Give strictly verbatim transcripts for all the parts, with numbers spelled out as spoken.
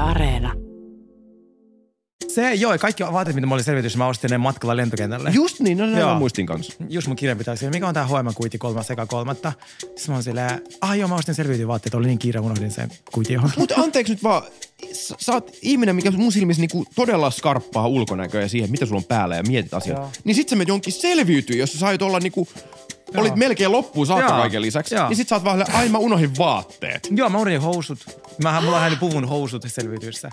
Areena. Se, joo, kaikki vaatteet, mitä mä olin selvitys, mä ostin ne matkalla lentokentälle. Just niin, no ne mä muistin kanssa. Just mun kirjanpitäjä siellä, mikä on tää H and M-kuiti kolmas eka kolmatta. Sitten mä oon silleen, ah joo, mä ostin selviytyä vaatteet, oli niin kiire, unohdin sen kuiti johon. Mutta anteeksi nyt vaan, sä, sä oot ihminen, mikä mun silmissä niinku todella skarppaa ulkonäköä ja siihen, mitä sulla on päällä ja mietit asiat. Joo. Niin sit sä menet jonkin selviytyy, jos sä sait olla niinku... Joo. Olit melkein loppuun saakka kaiken lisäksi. Joo. Niin sit sä oot vaan ai mä unohdin vaatteet. Joo, mä unohdin housut. Mähän, mulla on puvun housut selviytyssä.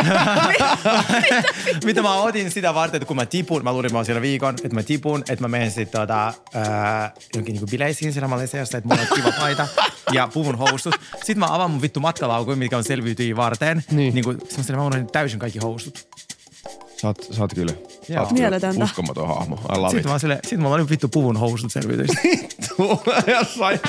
Mitä mä otin sitä varten, että kun mä tipun, mä luulin, että mä oon siellä viikon, että mä tipun, että mä menen sit tota, ää, jonkin niinku bileisiin siellä Malesiassa, että mulla on kiva paita ja puvun housut. Sitten mä avaan mun vittu matkalaukuin, mitkä on selviytyjiä varten. Niin. Niinku, semmoiselle mä unohdin täysin kaikki housut. Sä oot, sä oot kyllä, sä oot mieletöntä. Uskomaton hahmo. I love sitten it. Mä sitten mulla oli vittu puvun housut selviytyistä. Vittu, jossain.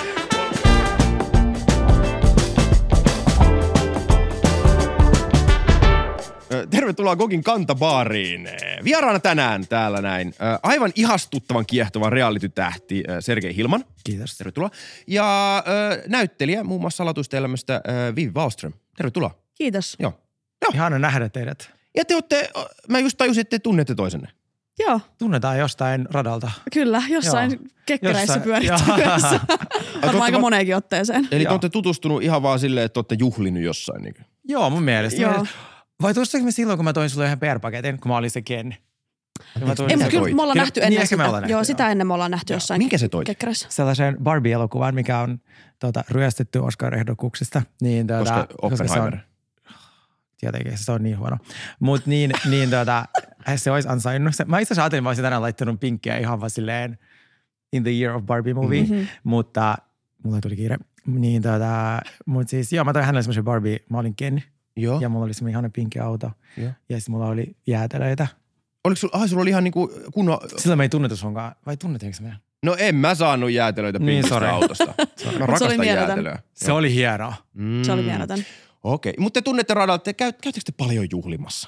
Tervetuloa Gogin kantabaariin. Vieraana tänään täällä näin aivan ihastuttavan kiehtovan reality-tähti Sergei Hilman. Kiitos. Tervetuloa. Ja äh, näyttelijä muun muassa Salatuista elämästä äh, Vivi Wallström. Tervetuloa. Kiitos. Joo. Joo. Ihana nähdä teidät. Ja te ootte, mä just tajusin, että te tunnette toisenne. Joo. Tunnetaan jostain radalta. Kyllä, jossain Joo. kekkereissä pyörittämässä. Varmaan aika moneenkin otteeseen. Eli te ootte tutustunut ihan vaan silleen, että ootte juhlinut jossain. Niin. Joo, mun mielestä. Joo. Vai tuostaanko me silloin, kun mä toin sulle yhden P R-paketin, kun mä olin se Ken? Ei, mutta kyllä me ollaan kyllä, nähty ennen niin sitä. Me nähty, joo, sitä ennen me ollaan nähty joo. jossain Minkä se toi? kekkereissä. Sellaisen Barbie-elokuvan, mikä on tuota, ryöstetty Oscar-ehdokuksista. Niin, tuota, koska Oppenheimer. Tietenkin, se on niin huono. Mutta niin, niin tuota, se olisi ansainnut. Mä itse asiassa ajattelin, että mä olisin tänään laittanut pinkkiä ihan vaan silleen in the year of Barbie movie. Mm-hmm. Mutta mulla tuli kiire. Niin tuota, mutta siis joo, mä toin hänelle semmoisen Barbie, mä olin Ken. Joo. Ja mulla oli semmoinen ihana pinkki auto. Joo. Ja sitten mulla oli jäätelöitä. Oliko sulla, ah, sulla oli ihan niinku kunnon... Silloin me ei tunnettu sunkaan. Vai tunnetiinko me? No en mä saanut jäätelöitä pinkistä niin, autosta. Mä rakastan jäätelöä. Se oli hienoa. Mm. Se oli mieletön. Okei, okay. Mutta te tunnette radalta, te käy, käyttekö te paljon juhlimassa?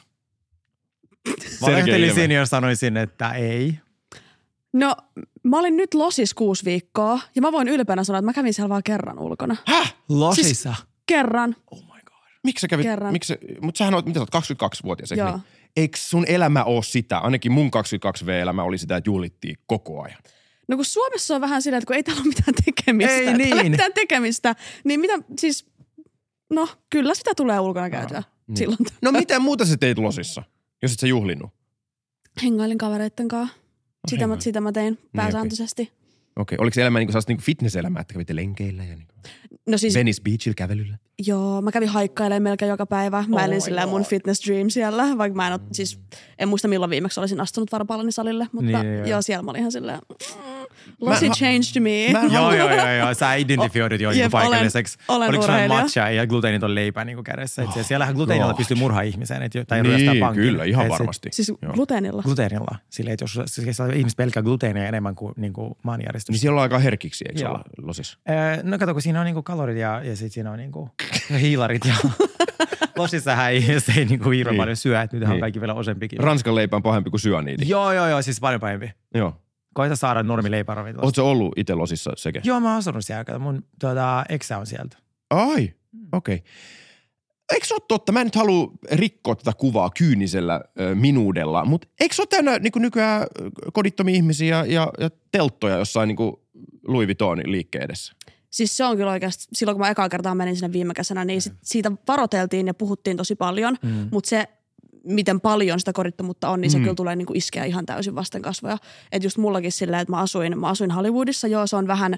Valehtelisin, jos sanoisin, että ei. No, mä olin nyt Losissa kuusi viikkoa ja mä voin ylpeänä sanoa, että mä kävin siellä vaan kerran ulkona. Häh? Losissa? Siis kerran. Oh my god. Miksi sä kävit? Kerran. Miksi, mutta sähän oot, mitä sä oot, kaksikymmentäkaksivuotias, eikö Joo. niin? Eikö sun elämä ole sitä? Ainakin mun kaksikymmentäkaksi vuotias-elämä oli sitä, että juhlittiin koko ajan. No kun Suomessa on vähän silleen, että kun ei täällä ole mitään tekemistä. Ei täällä niin. ei ole mitään tekemistä. Niin mitä siis, no kyllä sitä tulee ulkona käytyä no, niin. silloin. No miten muuta sä teit Losissa, jos et sä juhlinut? Hengailin kavereitten kanssa. No, sitä, mä, sitä mä tein pääsääntöisesti. Okei, okay. okay. Oliko se elämä niinku sellaista niinku fitness-elämää, että kävitte lenkeillä ja niinku no siis, Venice Beachillä kävelyllä? Joo, mä kävin haikkailemaan melkein joka päivä. Mä oh elin silleen mun fitness dream siellä, vaikka mä en ole, siis en muista milloin viimeksi olisin astunut varpallani salille, mutta niin, joo, joo, siellä mä olin ihan silleen, Losi changed me. Joo, joo, joo, joo, sä identifioidut jo Jep, paikalliseksi. olen, olen oliko sulla urheilija. matcha ja gluteeniton leipä niin kädessä? Oh, siellähän gluteenilla God. pystyy murhaa ihmiseen, et, tai niin, ryöstää pankin. Kyllä, ihan et varmasti. Sit, siis gluteenilla? Gluteenilla. Silleen, että jos, jos ihmiset pelkää gluteenia enemmän kuin, niin kuin maanjäristys. Niin siellä on aika herkiksi, eikö olla Losissa? Öö, no kato, kun siinä on niinku kalorit ja, ja sitten siinä on niinku hiilarit ja Losissahan ei, se ei niinku hirveän niin. paljon syö, että nythän niin. on kaikki vielä osempikin. Ranskan leipä on pahempi kuin syöniidi. Joo, joo, joo, siis paljon pahempi. Joo. Koita saada normileipää ravintolasta. Ootko sä ollut itse Losissa sekä? Joo, mä oon asunut siellä. Mun tuota, eksä on sieltä. Ai, okei. Okay. Eikö se ole totta? Mä en nyt halua rikkoa tätä kuvaa kyynisellä ö, minuudella, mutta eikö se ole täynnä niin kuin nykyään kodittomia ihmisiä ja, ja telttoja jossain niin kuin Louis Vuittonin liikkeen edessä? Siis se on kyllä oikeasti, silloin kun mä ekaa kertaa menin sinne viime kesänä, niin sit siitä varoteltiin ja puhuttiin tosi paljon, mm. mutta se, miten paljon sitä kodittomuutta on, niin se mm. kyllä tulee niinku iskeä ihan täysin vasten kasvoja. Että just mullakin silleen, että mä asuin, mä asuin Hollywoodissa, joo se on vähän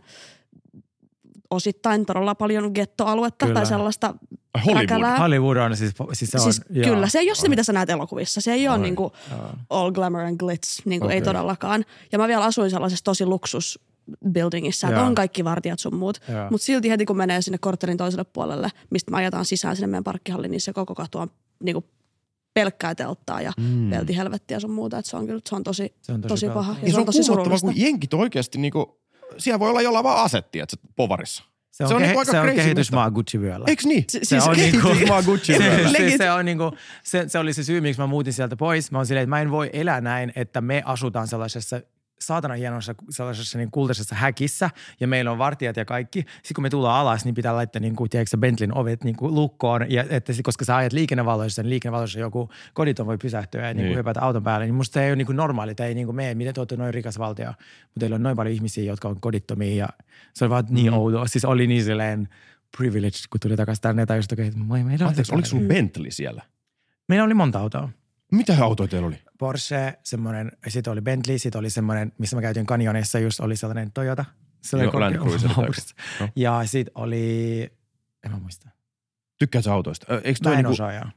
osittain todella paljon gettoaluetta kyllä. tai sellaista Hollywood. räkälää. Hollywood on siis, siis se on. Siis joo. Kyllä, se ei ole se, mitä sä näet elokuvissa. Se ei Oi, ole niinku all glamour and glitz, niinku okay. ei todellakaan. Ja mä vielä asuin sellaisessa tosi luksus buildingissa, että on kaikki vartijat sun muut. Mutta silti heti kun menee sinne korttelin toiselle puolelle, mistä mä ajetaan sisään sinne meidän parkkihalliin, niin se koko katu on niinku pelkkää telttaa ja mm. peltihelvettiä sun muuta. Että se on kyllä, se on tosi, se on tosi, tosi paha. Ja, ja se on tosi surullista. Kun jenkit oikeasti niinku, siellä voi olla jollain vaan asetti, että se povarissa. Se on, se on, kehi- niinku se on kehitysmaa Gucci-vyöllä. Eiks niin? Se, se on kehitysmaa Gucci-vyöllä. se, se, se, on niinku, se, se oli se syy, miksi mä muutin sieltä pois. Mä oon silleen, että mä en voi elää näin, että me asutaan sellaisessa saatana hienossa sellaisessa niin kultaisessa häkissä ja meillä on vartijat ja kaikki. Sitten kun me tullaan alas, niin pitää laittaa niin kuin, tiedätkö, Bentleyn ovet niin kuin lukkoon. Ja että koska sä ajat liikennevaloissa, niin liikennevaloissa joku koditon voi pysähtyä ja niin kuin hypätä auton päälle. Niin musta se ei ole niin kuin normaali. Tämä ei niin kuin mene, miten te olette noin rikas valtio. Mutta teillä on noin paljon ihmisiä, jotka on kodittomia ja se on vaan niin mm. outoa. Siis oli niin silleen privilege, kun tuli takaisin tänne. Tai just okei, että moi, meillä on... Anteeksi, oliko sulla Bentley siellä? Meillä oli monta autoa. Mitä autoja teillä oli? Porsche, semmoinen, sitten oli Bentley, sitten oli semmoinen, missä mä käytin Canyonissa, just oli sellainen Toyota. Joo, Land Cruiser. No. Ja sitten oli, en mä muista. Tykkäätkö autoista? Eikö toi mä en niinku... osaa, joo.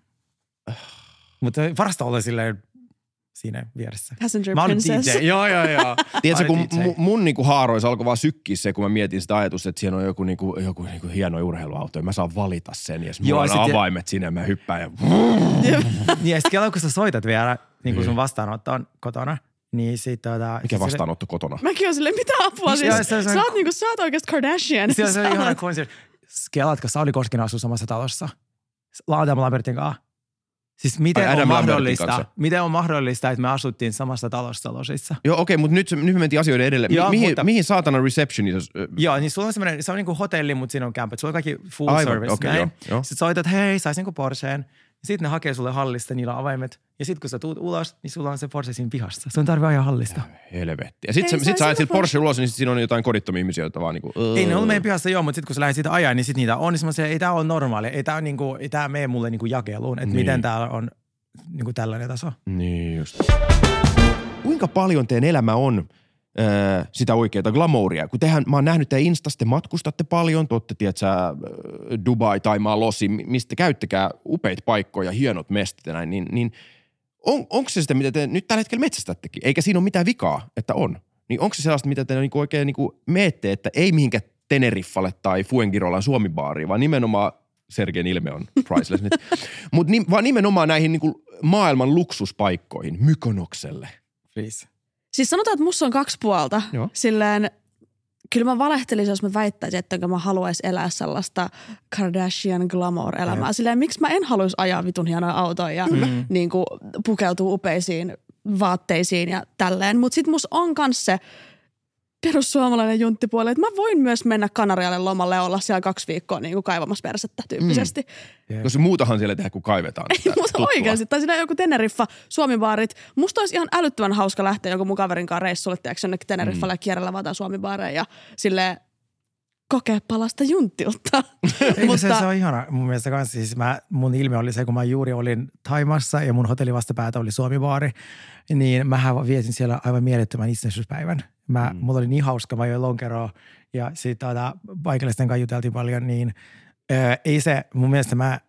Mutta parasta olla silleen siinä vieressä. Passenger mä princess. D J. Joo, joo, joo. Tiedätkö, kun mun, mun niinku haaroissa alkoi vaan sykkiä se, kun mä mietin sitä ajatusta, että siellä on joku, niinku, joku niinku hieno urheiluauto ja mä saan valita sen. Ja mulla on avaimet ja... sinne ja mä hyppään ja... Niin ja sitten kun sä soitat vielä niin kuin sun vastaanottoon kotona, niin sit tota... Mikä vastaanotto sille... kotona? Mäkin oon silleen, mitä apua siis? Joo, se, se, sä oot niinku, sä oot oikeasti Kardashian. Se on se ihana konsertti. Kelatko Sauli Koskinen asuu samassa talossa? Adam Lambertin kanssa. Siis miten Ai, on mahdollista, miten on mahdollista, että me asuttiin samassa talossa losissa? Joo, okei, okay, mutta nyt, nyt me mentiin asioiden edelleen. Joo, mihin, mutta, mihin saatana receptionissa? Joo, niin sulla on semmoinen, se on niin kuin hotelli, mutta siinä on campus. Sulla on kaikki full Aivan, service. Okay, joo, joo. Sitten soitat, hei, sais niinku Porscheen. Sitten ne hakee sulle hallista, niillä on avaimet. Ja sitten kun sä tuut ulos, niin sulla on se Porsche siinä pihassa. Sun tarvii ajaa hallista. Ja, helvetti. Ja sitten sit sä ajat siitä Porsche ulos, niin sit siinä on jotain kodittomia ihmisiä, joita vaan niinku... Ei ne ollut meidän pihassa joo, mutta sitten kun sä lähdet siitä ajaa, niin sit niitä on. Niin semmoisia, ei tää ole normaali. Ei tää, niinku, ei tää mene mulle niinku jakeluun. Että niin. Miten täällä on niinku tällainen taso. Niin just. Kuinka paljon teidän elämä on öö, sitä oikeaa glamouria? Kun tehän, mä oon nähnyt teidän Instasta, te matkustatte paljon, te ootte, tiedätkö, Dubai, Taimaa, Losi, mistä käyttäkää upeita paikkoja, hienot mestit ja näin, niin, niin on, onko se sitä, mitä te nyt tällä hetkellä metsästättekin? Eikä siinä ole mitään vikaa, että on. Niin onko se sellaista, mitä te niinku oikein niinku meette, että ei mihinkään Teneriffalle tai Fuengirolan Suomi-baariin, vaan nimenomaan Sergein ilme on priceless nyt. Mutta ni, vaan nimenomaan näihin niinku maailman luksuspaikkoihin, Mykonokselle. Please. Siis sanotaan, että musta on kaksi puolta. Joo. Silleen, kyllä mä valehtelisin, jos mä väittäisin, että mä haluaisin elää sellaista Kardashian glamour-elämää. Silleen, miksi mä en haluaisi ajaa vitun hienoja autoja ja mm. niin kuin, pukeutua upeisiin vaatteisiin ja tälleen. Mutta sit musta on kans se perussuomalainen junttipuoli, että mä voin myös mennä Kanarialle lomalle ja olla siellä kaksi viikkoa niin kuin kaivamassa persettä tyyppisesti. Mm. Yeah. Koska muutahan siellä tehdä, kun kaivetaan. Ei, mutta oikeasti. Tai siinä joku Teneriffa, Suomi-baarit. Musta olisi ihan älyttömän hauska lähteä joku mun kaverin kanssa reissulle, tiedätkö, jonnekin Teneriffalle mm. kierrellä vaan Suomi-baareja ja silleen kokea palasta junttilta. Mutta se, se on ihana. Mun mielestä kanssa siis mä, mun ilme oli se, kun mä juuri olin Taimassa ja mun hotelli vastapäätä oli Suomi-baari, niin mähän vietin siellä aivan mielettömän itsenäisyyspäivän. Mä, mm. Mulla oli niin hauska, mä join lonkeroa ja sitten tuota, paikallisten kanssa juteltiin paljon, niin ää, ei se, mun mielestä mä,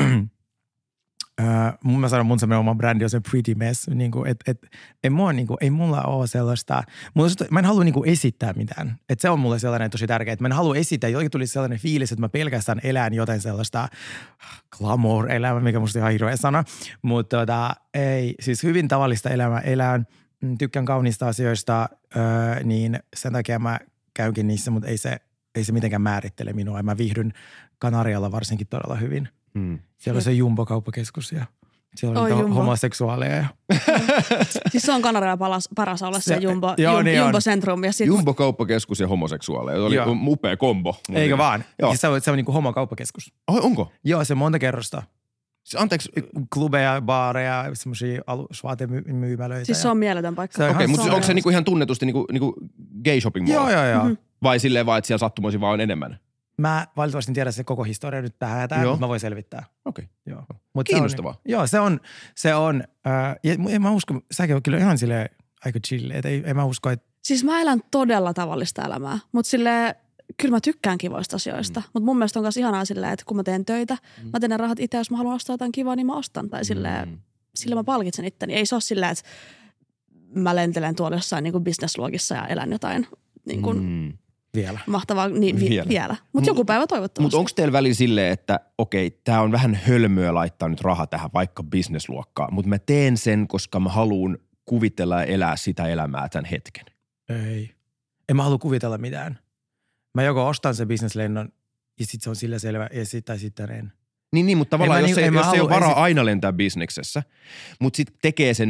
ää, mun mä sanon mun semmoinen oma brändi on se pretty mess, niin kuin, et, et, ei, mua, niin kuin, ei mulla ole sellaista, mulla, mä en halua niin kuin esittää mitään, että se on mulle sellainen tosi tärkeä, että mä en halua esittää, jotenkin tuli sellainen fiilis, että mä pelkästään elän jotain sellaista glamour-elämää, mikä musta ihan hirveä sana, mutta tota, ei, siis hyvin tavallista elämää elän. Tykkään kauniista asioista, öö, niin sen takia mä käynkin niissä, mutta ei se, ei se mitenkään määrittele minua. Ja mä viihdyn Kanarialla varsinkin todella hyvin. Hmm. Siellä on se Jumbo-kauppakeskus ja siellä on oh, homoseksuaaleja. Ja. Siis se on Kanarialla paras, paras olla se, se Jumbo, joo, jum, niin Jumbo-centrum. Ja sit... Jumbo-kauppakeskus ja homoseksuaaleja. Se oli joo. upea kombo. Eikä vaan. Siis se on, se on niin kuin homokauppakeskus. Oh, onko? Joo, se on monta kerrosta. Anteeksi. Klubeja, baareja, semmoisia suaatemyymälöitä. Siis se on mieletön paikka. Okei, okay, mutta onko se niinku ihan tunnetusti niinku, niinku gay shopping mall? Joo, joo, joo. Mm-hmm. Vai silleen vaan, että siellä sattumoisin vaan on enemmän? Mä valitettavasti en tiedä se koko historia nyt tähän ja tähän, mutta mä voin selvittää. Okei. Okay. Kiinnostavaa. Se on, joo, se on, se on, äh, ja mä uskon, säkin on kyllä ihan silleen aika chill, että ei, ei mä usko, että... Siis mä elän todella tavallista elämää, mutta silleen, kyllä mä tykkään kivoista asioista, mm. mutta mun mielestä on myös ihanaa silleen, että kun mä teen töitä, mm. mä teen ne rahat itse, jos mä haluan ostaa jotain kivaa, niin mä ostan. Tai silleen, mm. sillä mä palkitsen itteni. Ei se ole silleen, että mä lentelen tuolla jossain niin kuin businessluokissa ja elän jotain niin kuin mm. vielä. Mahtavaa, niin vi- vielä. vielä. Mutta joku päivä toivottavasti. Mutta onko teillä välillä silleen, että okei, tää on vähän hölmöä laittaa nyt raha tähän vaikka businessluokkaan, mutta mä teen sen, koska mä haluan kuvitella ja elää sitä elämää tämän hetken? Ei. En mä halua kuvitella mitään. Mä joko ostan sen bisneslennon ja sit se on sillä selvä ja sit, tai sitten en. Niin, niin mutta tavallaan jos, niin, ei, jos ei ole varaa si- aina lentää bisneksessä, mutta sitten tekee sen niinku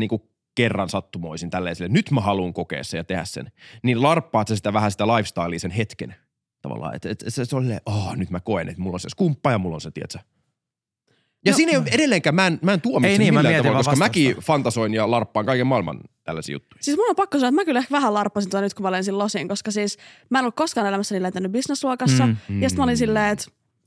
kerran sattumoisin tälleen sille, nyt mä haluan kokea sen ja tehdä sen, niin larppaat sä sitä vähän sitä lifestylea sen hetken tavallaan. Että et, se, se on silleen, oh, nyt mä koen, että mulla on se skumppa ja mulla on se, tietsä. Ja no, siinä ei ole edelleenkään, mä en, mä en tuomitse niin, millään tavalla, koska vastausta. Mäkin fantasoin ja larppaan kaiken maailman tällaisia juttuja. Siis mun on pakko sanoa, että mä kyllä ehkä vähän larppasin tuota nyt, kun mä lensin Losiin, koska siis mä en ollut koskaan elämässäni lentänyt business-luokassa. Mm, mm, ja sitten mä olin silleen, että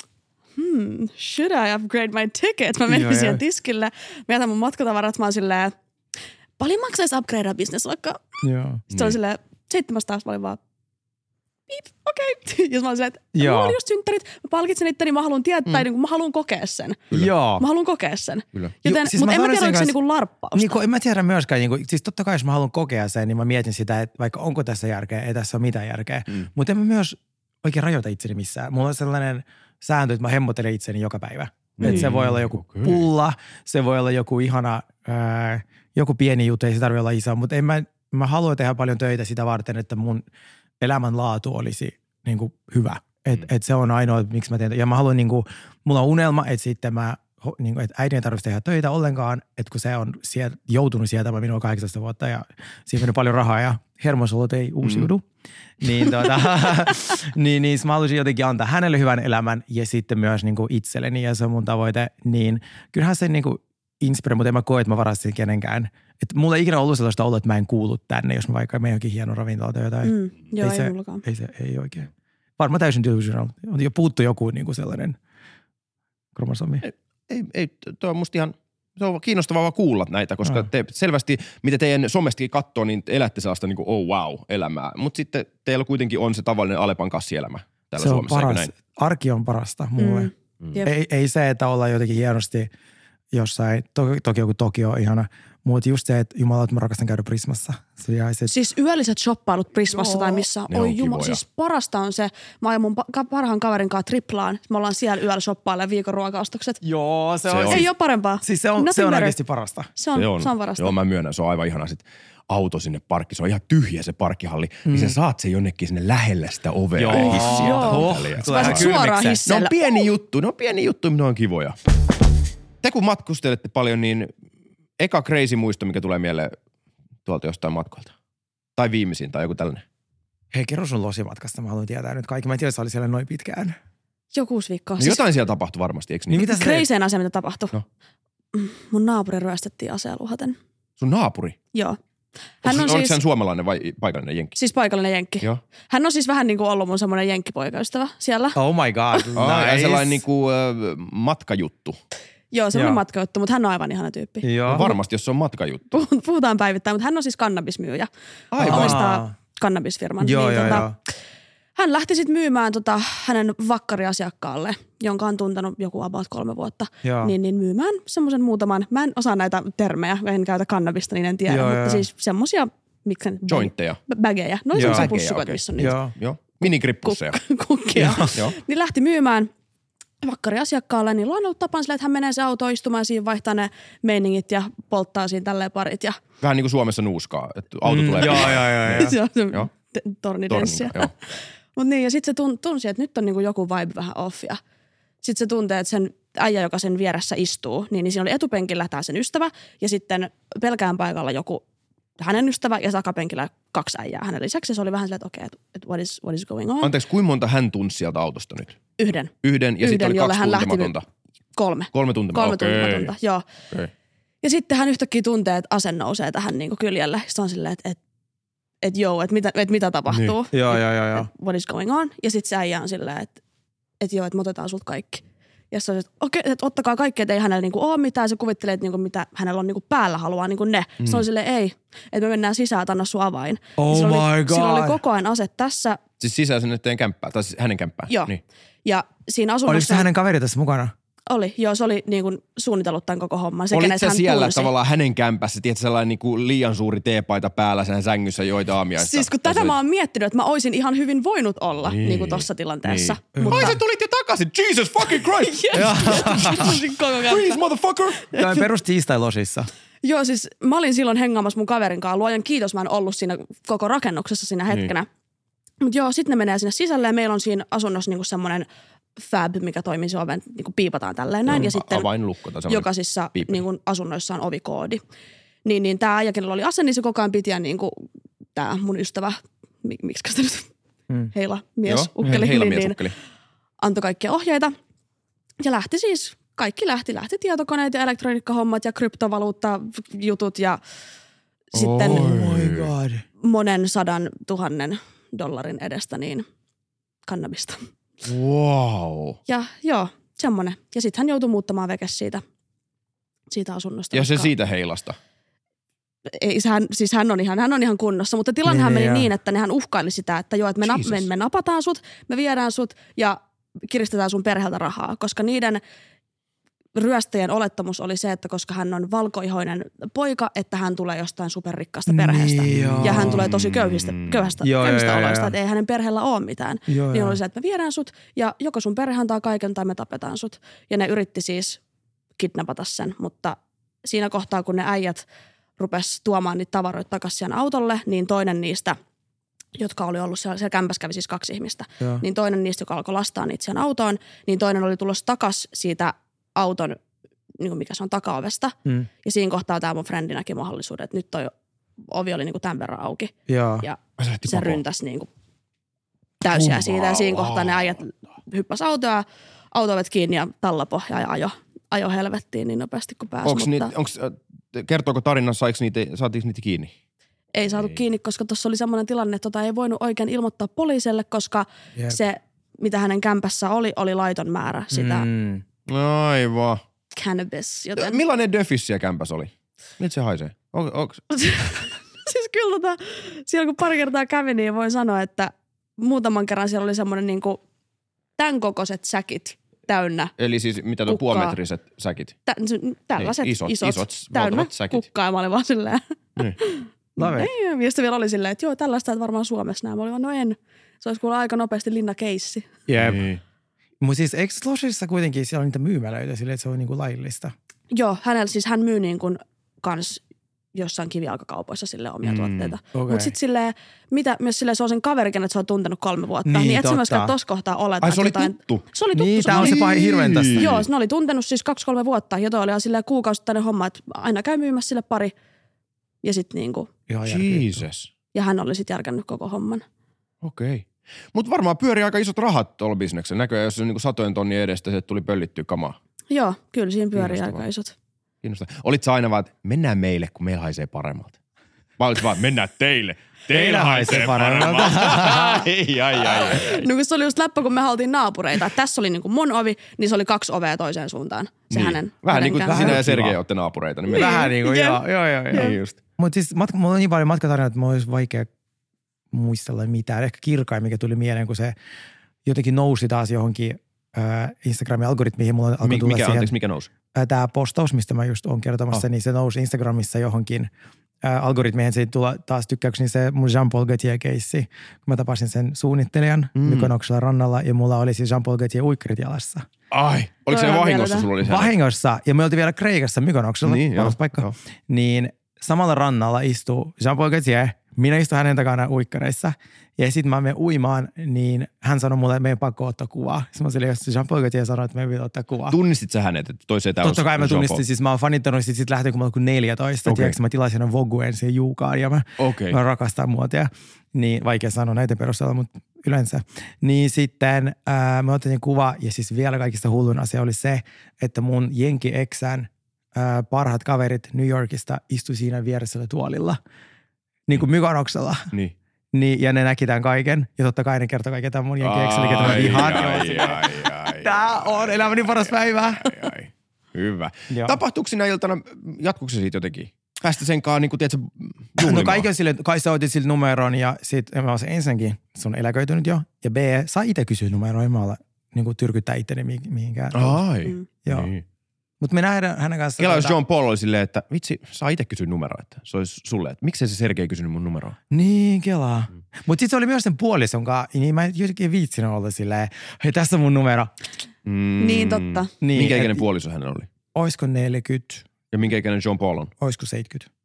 hmm, should I upgrade my ticket? Mä menin siihen tiskille, mä jätän mun matkatavarat, mä oon silleen, paljon maksaisi upgradea business-luokkaa? Joo. Sitten niin. Se oli silleen, seitsemästä mä olin vaan, piip, okei. Okay. Ja mä olin silleen, että mulla oli just synttärit, mä palkitsin itteni, mä haluan tietää, mm. niin mä haluan kokea sen. Joo. Mä haluan kokea sen. Kyllä. Joten, siis mutta en mä tiedä, oliko se niinku larppausta. Niin, en mä tiedä myöskään, niin kuin, siis totta kai jos mä haluan kokea sen, niin mä mietin sitä, että vaikka onko tässä järkeä, ei tässä ole mitään järkeä. Mm. Mutta en mä myös oikein rajoita itseni missään. Mulla on sellainen sääntö, että mä hemmottelen itseni joka päivä. Mm. Että se voi olla joku okay. pulla, se voi olla joku ihana, ää, joku pieni juttu, ei se tarvitse olla iso, mutta en mä, mä haluan tehdä paljon töitä sitä varten, että mun elämänlaatu olisi niin kuin hyvä. Että mm. et se on ainoa, miksi mä teen. Ja mä haluan, niin kuin, mulla on unelma, että sitten mä, niin kuin, että äidin ei tarvitse tehdä töitä ollenkaan, että kun se on sieltä, joutunut sieltä minua kahdeksantoista vuotta ja siinä mennyt paljon rahaa ja hermosolut ei uusiudu. Mm. Niin, tuota, niin, niin mä haluaisin jotenkin antaa hänelle hyvän elämän ja sitten myös niin kuin itselleni ja se on mun tavoite. Niin kyllähän se niin kuin inspiroi, mutta en mä koe, että mä varastin kenenkään. Että mulla ei ikinä ollut sellaista ollut, että mä en kuulu tänne, jos mä vaikka menen johonkin hieno ravintola tai jotain. Mm, joo, ei, ei, se, mullakaan. ei se, ei oikein. Varmaan täysin delusional. On jo puuttu joku niin kuin sellainen kromosomi. Ei, ei, ei toi on musta ihan, se on kiinnostavaa vaan kuulla näitä, koska no. te selvästi, mitä teidän somestakin katsoo, niin te elätte sellaista niin kuin oh wow elämää. Mutta sitten teillä kuitenkin on se tavallinen Alepan kassielämä täällä se Suomessa. On paras. Arki on parasta mulle. Mm. Mm. Ei, ei se, että ollaan jotenkin hienosti jossain, to, toki joku Tokio on ihana, mutta just se, että jumala, että mä rakastan käydä Prismassa. Se, siis yölliset shoppailut Prismassa tai missä on, oi jumala, siis parasta on se, mä ajan mun parhaan kaverin kanssa triplaan, me ollaan siellä yöllä shoppailemaan viikon ruokaostokset. Joo, se, se on. on. Ei ole parempaa. Siis se on, se on oikeasti parasta. Se on, se on, se on parasta. Joo, mä myönnän, se on aivan ihana sit auto sinne parkki, se on ihan tyhjä se parkkihalli, mm. niin sä saat se jonnekin sinne lähelle sitä ovea joo. ja hissiä. Joo, pääset suoraan hissellä. Ne on pieni juttu, ne on pieni juttu, mutta ne on kivoja. Te kun matkustelette paljon, niin eka crazy muisto, mikä tulee mieleen tuolta jostain matkoilta? Tai viimeisin tai joku tällainen? Hei, kerro sun losimatkasta. Mä haluan tietää nyt kaikki. Mä en tiedä, että sä oli siellä noin pitkään. Jo kuusi viikkoa. No siis jotain siellä tapahtui varmasti, eikö niin? Niin mitä crazyin asia, mitä tapahtui. No. Mun naapuri ryöstettiin aseella uhaten. Sun naapuri? Joo. Hän on Oliko siis, hän suomalainen vai paikallinen jenkki? Siis paikallinen jenkki. Joo. Hän on siis vähän niin kuin ollut mun semmoinen jenkkipoikaystävä siellä. Oh my god, nice. Oh, sellainen niin kuin äh, matkajuttu. Joo, se on matkajuttu, mutta hän on aivan ihana tyyppi. Joo. No varmasti, jos se on matkajuttu. Puhutaan päivittäin, mutta hän on siis kannabismyyjä. Aivan. Omistaa kannabisfirman. Joo, niin, joo, tota, joo. Hän lähti sitten myymään tota, hänen vakkariasiakkaalle, jonka on tuntenut joku about kolme vuotta, niin, niin myymään semmoisen muutaman, mä en osaa näitä termejä, en käytä kannabista, niin en tiedä, joo, mutta joo. siis semmosia, miksi sen? Jointteja. Bägejä. No semmoisia pussukat, okay. missä on niitä. Joo, joo. Minigrippusseja. Kuk- kukkia. Joo. Niin lähti myymään vakkariasiakkaalle, niin on ollut tapana silleen, että hän menee se autoon istumaan ja siinä vaihtaa ne meiningit ja polttaa siinä tälleen parit. Ja... Vähän niin kuin Suomessa nuuskaa, että auto mm, tulee. Joo, joo, joo. Se on se tornidenssiä. Mutta niin, ja sitten se tunsi, että nyt on niinku joku vibe vähän off. Ja sitten se tuntee, että sen äijä, joka sen vieressä istuu, niin, niin siinä oli etupenkillä tämä sen ystävä ja sitten pelkään paikalla joku hänen ystävä ja takapenkillä kaksi äijää hänen lisäksi. Se oli vähän silleen, että okei, okay, että what is, what is going on? Anteeksi, kuinka monta hän tunsi sieltä autosta nyt? Yhden. Yhden, ja sitten oli kaksi tuntematonta. Kolme. Kolme tuntematonta, Kolme okay. tuntematonta, joo. Okay. Ja sitten hän yhtäkkiä tuntee, että ase nousee tähän niin kuin kyljelle. Sitten on silleen, että, että, että joo, että mitä, että mitä tapahtuu. Niin. Joo, joo, joo, joo. What is going on? Ja sitten se äijä on silleen, että, että joo, että me otetaan sulta kaikki. Ja se on, että okei, että ottakaa kaikki, että ei hänellä niinku ole mitään. Se kuvittelee, että niinku mitä hänellä on niinku päällä, haluaa niinku ne. Mm. Se on silleen, ei, että me mennään sisään, että anna sun avain. Oh sillä my oli, god. Sillä oli koko ajan ase tässä. Siis sisään sinne teidän kämppään, tai siis hänen kämppään. Joo. Niin. Ja siinä asunnossa... Oliko se hänen kaveri tässä mukana? Oli, joo, se oli niinku suunnitellut tämän koko homman. Se, olit sä siellä tunsi. Tavallaan hänen kämpässä, tiedätkö, sellainen niinku liian suuri teepaita päällä sen sängyssä joita aamiaista? Siis kun tätä mä oon miettinyt, että mä oisin ihan hyvin voinut olla niin, niinku tossa tilanteessa. Niin. Mutta... Ai sä tulit jo takaisin, Jesus fucking Christ! Please motherfucker! Tämä perus tiistai-losissa. Joo, siis mä olin silloin hengaamassa mun kaverin kanssa. Luojan kiitos, mä en ollut siinä koko rakennuksessa siinä hetkenä. Niin. Mutta joo, sitten ne menee sinne sisälle ja meillä on siinä asunnossa niinku semmoinen fab, mikä toimii se oven, niin kuin piipataan tälleen näin. No, ja sitten avainlukko tai jokaisissa niin kuin asunnoissa on ovikoodi. Niin, niin tämä äijä, kenellä oli ase, niin se koko ajan piti ja niin kuin tämä mun ystävä, mik, miksi sitä nyt, mm. heila mies, Joo, ukkeli, heila niin, mies, ukkeli. antoi kaikkia ohjeita. Ja lähti siis, kaikki lähti, lähti tietokoneet ja elektroniikkahommat ja kryptovaluutta-jutut ja oh sitten my God. monen sadan tuhannen dollarin edestä niin kannabista. Wow. Ja joo, semmoinen. Ja sitten hän joutui muuttamaan vekes siitä, siitä asunnosta. Ja se koska... siitä heilasta. Ei, hän, siis hän on, ihan, hän on ihan kunnossa, mutta tilannehan niin, meni niin, niin, että nehän uhkaili sitä, että joo, että me, nap, me, me napataan sut, me viedään sut ja kiristetään sun perheeltä rahaa, koska niiden ryöstäjien olettamus oli se, että koska hän on valkoihoinen poika, että hän tulee jostain superrikkaasta perheestä. Niin, ja hän tulee tosi köyhistä, köyhästä, joo, köyhistä joo, oloista, joo. että ei hänen perheellä ole mitään. Joo, niin joo. oli se, että me viedään sut ja joko sun perhe antaa kaiken tai me tapetaan sut. Ja ne yritti siis kidnapata sen, mutta siinä kohtaa, kun ne äijät rupesi tuomaan niitä tavaroita takaisin siihen autolle, niin toinen niistä, jotka oli ollut siellä, siellä kämpässä kävi siis kaksi ihmistä, Joo. niin toinen niistä, joka alkoi lastaa niitä siihen autoon, niin toinen oli tulossa takaisin siitä auton, niin kuin mikä se on, takaovesta. Mm. Ja siinä kohtaa tämä mun frendi näki mahdollisuuden, että nyt toi ovi oli niin kuin tämän verran auki. Joo. Ja se ryntäsi niin kuin täysiä siitä. Ja siinä kohtaa ne äijät hyppäs autoa, autovet kiinni ja tallapohjaa ja ajo, ajo helvettiin niin nopeasti kuin pääsi. Onks mutta... niitä, onks, kertooko tarinassa, saiko niitä, saatiinko niitä kiinni? Ei saatu ei. kiinni, koska tuossa oli semmoinen tilanne, että tota ei voinut oikein ilmoittaa poliisille, koska yep. se, mitä hänen kämpässä oli, oli laiton määrä sitä Mm. Aivan. cannabis. Joten... Millainen döfis siellä kämpässä oli? Miltä se haisee? On, onks? Siis kyllä tota, siellä kun pari kertaa kävi, niin voi sanoa, että muutaman kerran siellä oli semmoinen niinku tämän kokoiset säkit täynnä. Eli siis mitä tuo puolimetriset säkit? Tä, tällaiset niin, isot, isot, isot täynnä säkit. kukkaa. Mä olin vaan silleen. Niin. Love it. Ja sitten vielä oli silleen, että joo, tällaista että varmaan Suomessa nämä. Mä olin vaan, no en. Se olisi kuulla aika nopeasti linnakeissi. Jep. Niin. Mutta siis eikö Sloshissa kuitenkin siellä on niitä myymälöitä silleen, että se on niinku laillista? Joo, hänellä siis hän myy niin kuin kans jossain kivijalkakaupoissa sille omia mm, tuotteita. Okay. Mutta sitten silleen, mitä myös silleen, se on sen kaveri, kenet se on tuntenut kolme vuotta. Niin, niin et sä myöskään tossa kohtaa oleta. Ai se oli jotain... tuttu? Se oli tuttu. Niin, se tää on oli... se pahin hirveän tästä. Joo, ne oli tuntenut siis kaksi-kolme vuotta. Ja toi oli silleen kuukausittainen homma, että aina käy myymässä sille pari. Ja sit niinku. Jesus. Ja hän oli sit järkännyt koko homman. Okei. Okay. Mutta varmaan pyörii aika isot rahat tuolla bisneksellä. Näköjään, jos se on niinku satojen tonnin edestä, se tuli pöllittyä kamaa. Joo, kyllä siinä pyörii aika isot. Kiinnostaa. Olit sä aina vaan, että mennään meille, kun meillä haisee paremmalta? Vai olit vaan, mennään teille. Teillä haisee paremmalta. ai, ai, ai. No kun se oli just läppä, kun me haltiin naapureita. Että tässä oli niinku mun ovi, niin se oli kaksi ovea toiseen suuntaan. Se niin. hänen. Vähän hänen niin kuin kääntä. sinä ja Sergei olette naapureita. Niin niin. Vähän niin kuin, joo, joo, joo. joo. Niin just. Mutta siis matka, mulla on niin paljon matkatarinoita, että mulla olisi vaikea muistella mitään. Ehkä kirkain, mikä tuli mieleen, kun se jotenkin nousi taas johonkin äh, Instagramin algoritmiin. Mulla alkoi Mi- tulla mikä, siihen, anteeksi, mikä nousi? Äh, tämä postaus, mistä mä just oon kertomassa, oh. niin se nousi Instagramissa johonkin äh, algoritmiin. Se tulla taas tykkäykseni se mun Jean-Paul Gaultier-keissi, kun mä tapasin sen suunnittelijan mm. Mykonoksella rannalla ja mulla oli siis Jean-Paul Gaultier uikkarit jalassa. Ai, oliko se vahingossa sulla oli se? Vahingossa. Ja me oltiin vielä Kreikassa Mykonoksella, niin, paras paikka. Jo. Niin samalla rannalla istuu Jean-Paul Gaultier. Minä istun hänen takana uikkareissa. Ja sitten mä menen uimaan, niin hän sanoi mulle, että meidän pakko ottaa kuvaa. Sitten mä silleen, jos Jean-Paul Gaultier sanoi, että meidän pitää ottaa kuvaa. Tunnistit sä hänet, että toi se täys? Totta kai mä tunnistin. Siis mä oon fanittanut sit, sit lähtien, kun mä olin neljätoista. Okay. Tiedätkö, mä tilasin hänen Voguen siihen Juukaan ja mä, okay. mä rakastan muotia. Niin vaikea sanoa näitä perusteella, mutta yleensä. Niin sitten ää, mä otin kuva ja siis vielä kaikista hullun asia oli se, että mun jenki-eksän ää, parhaat kaverit New Yorkista istui siinä vieressä tuolilla. Niin kuin Mykonoksella. Niin. Niin, ja ne näki tämän kaiken. Ja totta kai ne kertoi kaiken tämän mun jenki-eksäni, ketä mä vihaan. Ai, ai, ai, Tää on elämäni paras päivä. Ai, ai. Hyvä. Tapahtuuko sinä iltana, jatkuuko se siitä jotenkin? Päästä senkaan, niin kuin tiedätkö, juhlimaan? No kaikki on silleen, kai sä otit siltä numeron ja sit mä olisin ensinnäkin, sun eläköitynyt jo. Ja B, saa itse kysyä numeroa, en mä olla niin kuin tyrkyttää itteni mihinkään. Ai. Mm. Joo. Niin. Mutta me nähdään hänen kanssa. Kela jos Jean Paul oli silleen, että vitsi, saa itse kysyä numeroa, että se olisi sulle, että miksei se Sergei kysynyt mun numeroa? Niin, kelaa. Mm. Mutta sitten se oli myös sen puolison kanssa, niin mä jotenkin viitsin olla silleen, hei tässä on mun numero. Mm. Niin totta. Niin, minkä ikäinen puoliso hänellä oli? Oisko neljäkymmentä? Ja minkä ikäinen Jean Paul on? Oisko seitsemänkymmentä?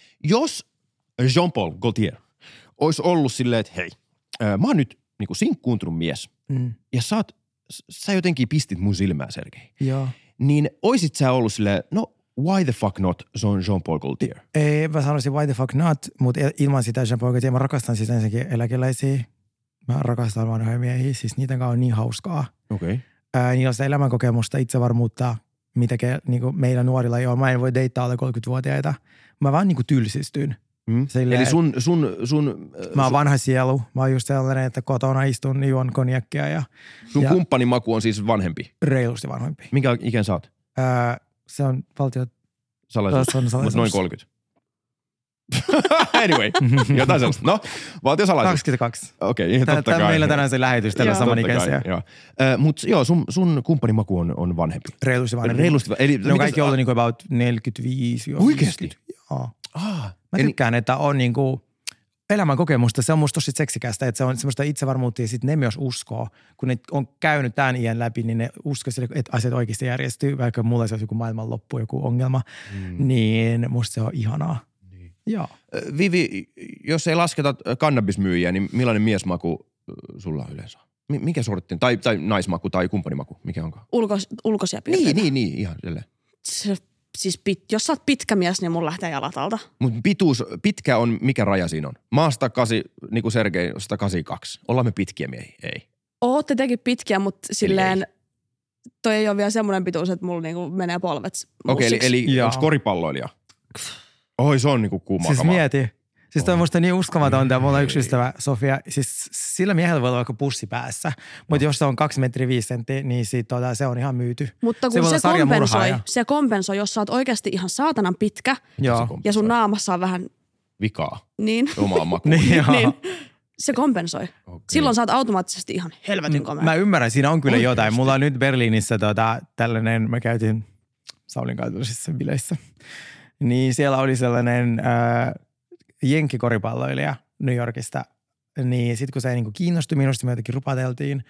Jos Jean Paul Gaultier olisi ollut silleen, että hei, mä oon nyt niinku sinkkuuntunut mies mm. ja sä, oot, sä jotenkin pistit mun silmää, Sergei. Joo. Niin oisit sä ollut silleen, no why the fuck not Jean-Paul Gaultier? Ei, mä sanoisin why the fuck not, mutta ilman sitä Jean-Paul Gaultier mä rakastan siis ensinnäkin eläkeläisiä. Mä rakastan vanhoja miehiä, siis niiden kanssa on niin hauskaa. Okei. Okay. Niillä on sitä elämänkokemusta, itsevarmuutta, mitä ke, niinku meillä nuorilla ei ole. Mä en voi deittaa alle kolmekymmentävuotiaita. Mä vaan niinku tylsistyn. Mm. Eli sun, sun, sun... Mä oon vanha sielu. Mä oon just sellainen, että kotona istun, juon konjakkia ja... Sun ja kumppanimaku on siis vanhempi? Reilusti vanhempi. Minkä ikän sä oot? Öö, se on valtio... Salaisuus. Mutta noin kolmekymmentä. Anyway, jotain sellaista. No, valtiosalaisuus. kaksikymmentäkaksi. Okei, okay, totta kai. Tämä meillä tänään se lähetys, tällä samanikäisiä. Joo. Äh, Mutta joo, sun, sun kumppanimaku on, on vanhempi. Reilusti vanhempi. Reilusti vanhempi. Ne on kaikki ollut niinku about neljäkymmentäviisi. Oikeesti? Joo. Ah, Mä tykkään, eli... että on niinku elämän kokemusta. Se on musta tosi seksikästä, että se on semmoista itsevarmuutta ja sitten ne myös uskoo. Kun ne on käynyt tämän iän läpi, niin ne uskoo sille, että asiat oikeasti järjestyy, vaikka mulla se olisi joku maailmanloppu, joku ongelma. Mm. Niin musta se on ihanaa. Joo. Vivi, jos ei lasketa kannabismyyjiä, niin millainen miesmaku sulla yleensä on? Mikä sortti? Tai, tai naismaku tai kumppanimaku? Mikä onkaan? Ulkos, ulkoisia piirteitä. Niin, niin, niin, ihan silleen. Se, siis pit, jos sä oot pitkä mies, niin mun lähtee jalat alta. Mutta pituus, pitkä on, mikä raja siinä on? Mä oon sata kahdeksan, niin kuin Sergei, sata kahdeksankymmentäkaksi. Ollaan me pitkiä miehiä? Ei. Ootte tekin pitkiä, mutta silleen toi ei ole vielä semmoinen pituus, että mulla niinku menee polvet. Okei, okay, eli, eli onko koripalloilija? Oi, se on niinku kuuma Siis kamaa. mieti. Siis toi on musta niin uskomatonta. Mulla on yksi ystävä, Sofia. Siis sillä miehellä voi olla vaikka pussi päässä. Mutta jos se on kaksi metriä viisi senttiä, niin sit, tota, se on ihan myyty. Mutta kun se, se kompensoi, se kompensoi, jos sä oot oikeasti ihan saatanan pitkä. Joo. Ja sun naamassa on vähän... Vikaa. Niin. Omaa makuun. niin, niin. Se kompensoi. Okay. Silloin sä oot automaattisesti ihan helvetin komea. Mä ymmärrän, siinä on kyllä Oikeasti. jotain. Mulla on nyt Berliinissä tota, tällainen, mä käytin Saulin kaituisissa bileissä. Niin siellä oli sellainen äh, jenkkikoripalloilija New Yorkista. Niin sit kun se niinku kiinnostui minusta, me jotenkin rupateltiin.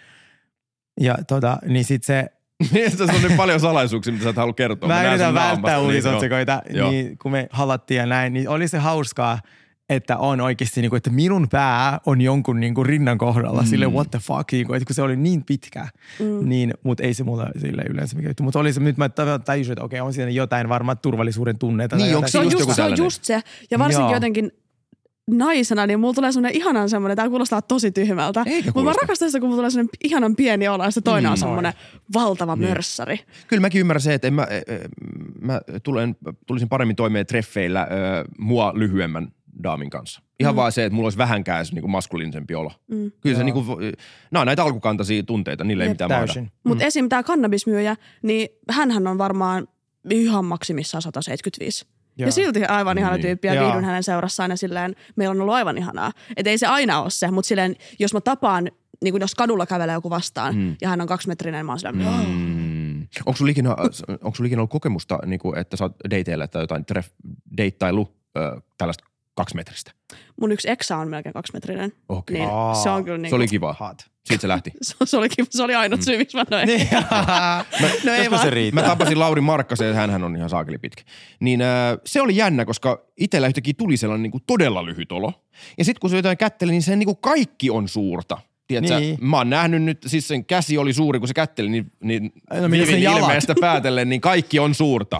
Ja tota, niin sit se... Mielestäni se on niin paljon salaisuuksia, mitä sä et halua kertoa. Mä, mä yritän välttää uutisotsikoita, niin, niin kun me halattiin ja näin, niin oli se hauskaa, että on oikeasti, niin kuin, että minun pää on jonkun niin kuin rinnan kohdalla. Mm. Silleen what the fuck, niin kuin, että kun se oli niin pitkä, mm. niin, mutta ei se mulla sille yleensä mikä juttu. Mutta oli se, nyt mä tajusin, että okei, on siinä jotain varmaan turvallisuuden tunneita. Niin, onko se just joku Se on just se, ja varsinkin Joo. jotenkin naisena, niin mulla tulee semmoinen ihanan semmoinen, tää kuulostaa tosi tyhmältä. Mutta mä rakastan sitä, kun mulla tulee semmoinen ihanan pieni olo, ja se toinen mm. on semmoinen valtava niin. mörssari. Kyllä mäkin ymmärrän se, että mä, mä tulen, tulisin paremmin toimeen treffeillä äh, mua lyhyemmän daamin kanssa. Ihan mm. vaan se, että mulla olisi vähänkään niin kuin maskuliinisempi olo. Mm. Kyllä se niin kuin, nämä on näitä alkukantaisia tunteita, niille ei mitään mahda. Mutta mm. esim. Tämä kannabismyyjä, niin hänhän on varmaan ihan maksimissaan sata seitsemänkymmentäviisi. Joo. Ja silti aivan ihana niin. tyyppi ja viihdyn hänen seurassaan ja silleen meillä on ollut aivan ihanaa. Että ei se aina ole se, mutta silleen jos mä tapaan, niin kuin jos kadulla kävelee joku vastaan mm. ja hän on kaksimetrinen, mä oon silleen, mm. Onko sulla ikinä, onko sulla ikinä ollut kokemusta, niin kuin, että sä oot dateilla tai jotain treff, deittailu äh, tällaista kaksimetristä? Mun yksi eksä on melkein kaksimetrinen. Okei. Niin se on kyllä niin se oli kiva. Hot. Siitä se lähti. se, se, oli kiva. Se oli ainut syy, miksi mä noin. Niin. mä, no ei vaan. Se mä tapasin Lauri Markkasen ja hänhän on ihan saakeli pitkä. Niin äh, se oli jännä, koska itsellä yhtäkkiä tuli sellainen niin kuin todella lyhyt olo. Ja sitten kun se jotain kätteli, niin se niin kuin kaikki on suurta. Tiedätkö, niin. Mä oon nähnyt nyt, siis sen käsi oli suuri, kun se kätteli, niin, niin no, Vivin ilmeestä päätellen, niin kaikki on suurta.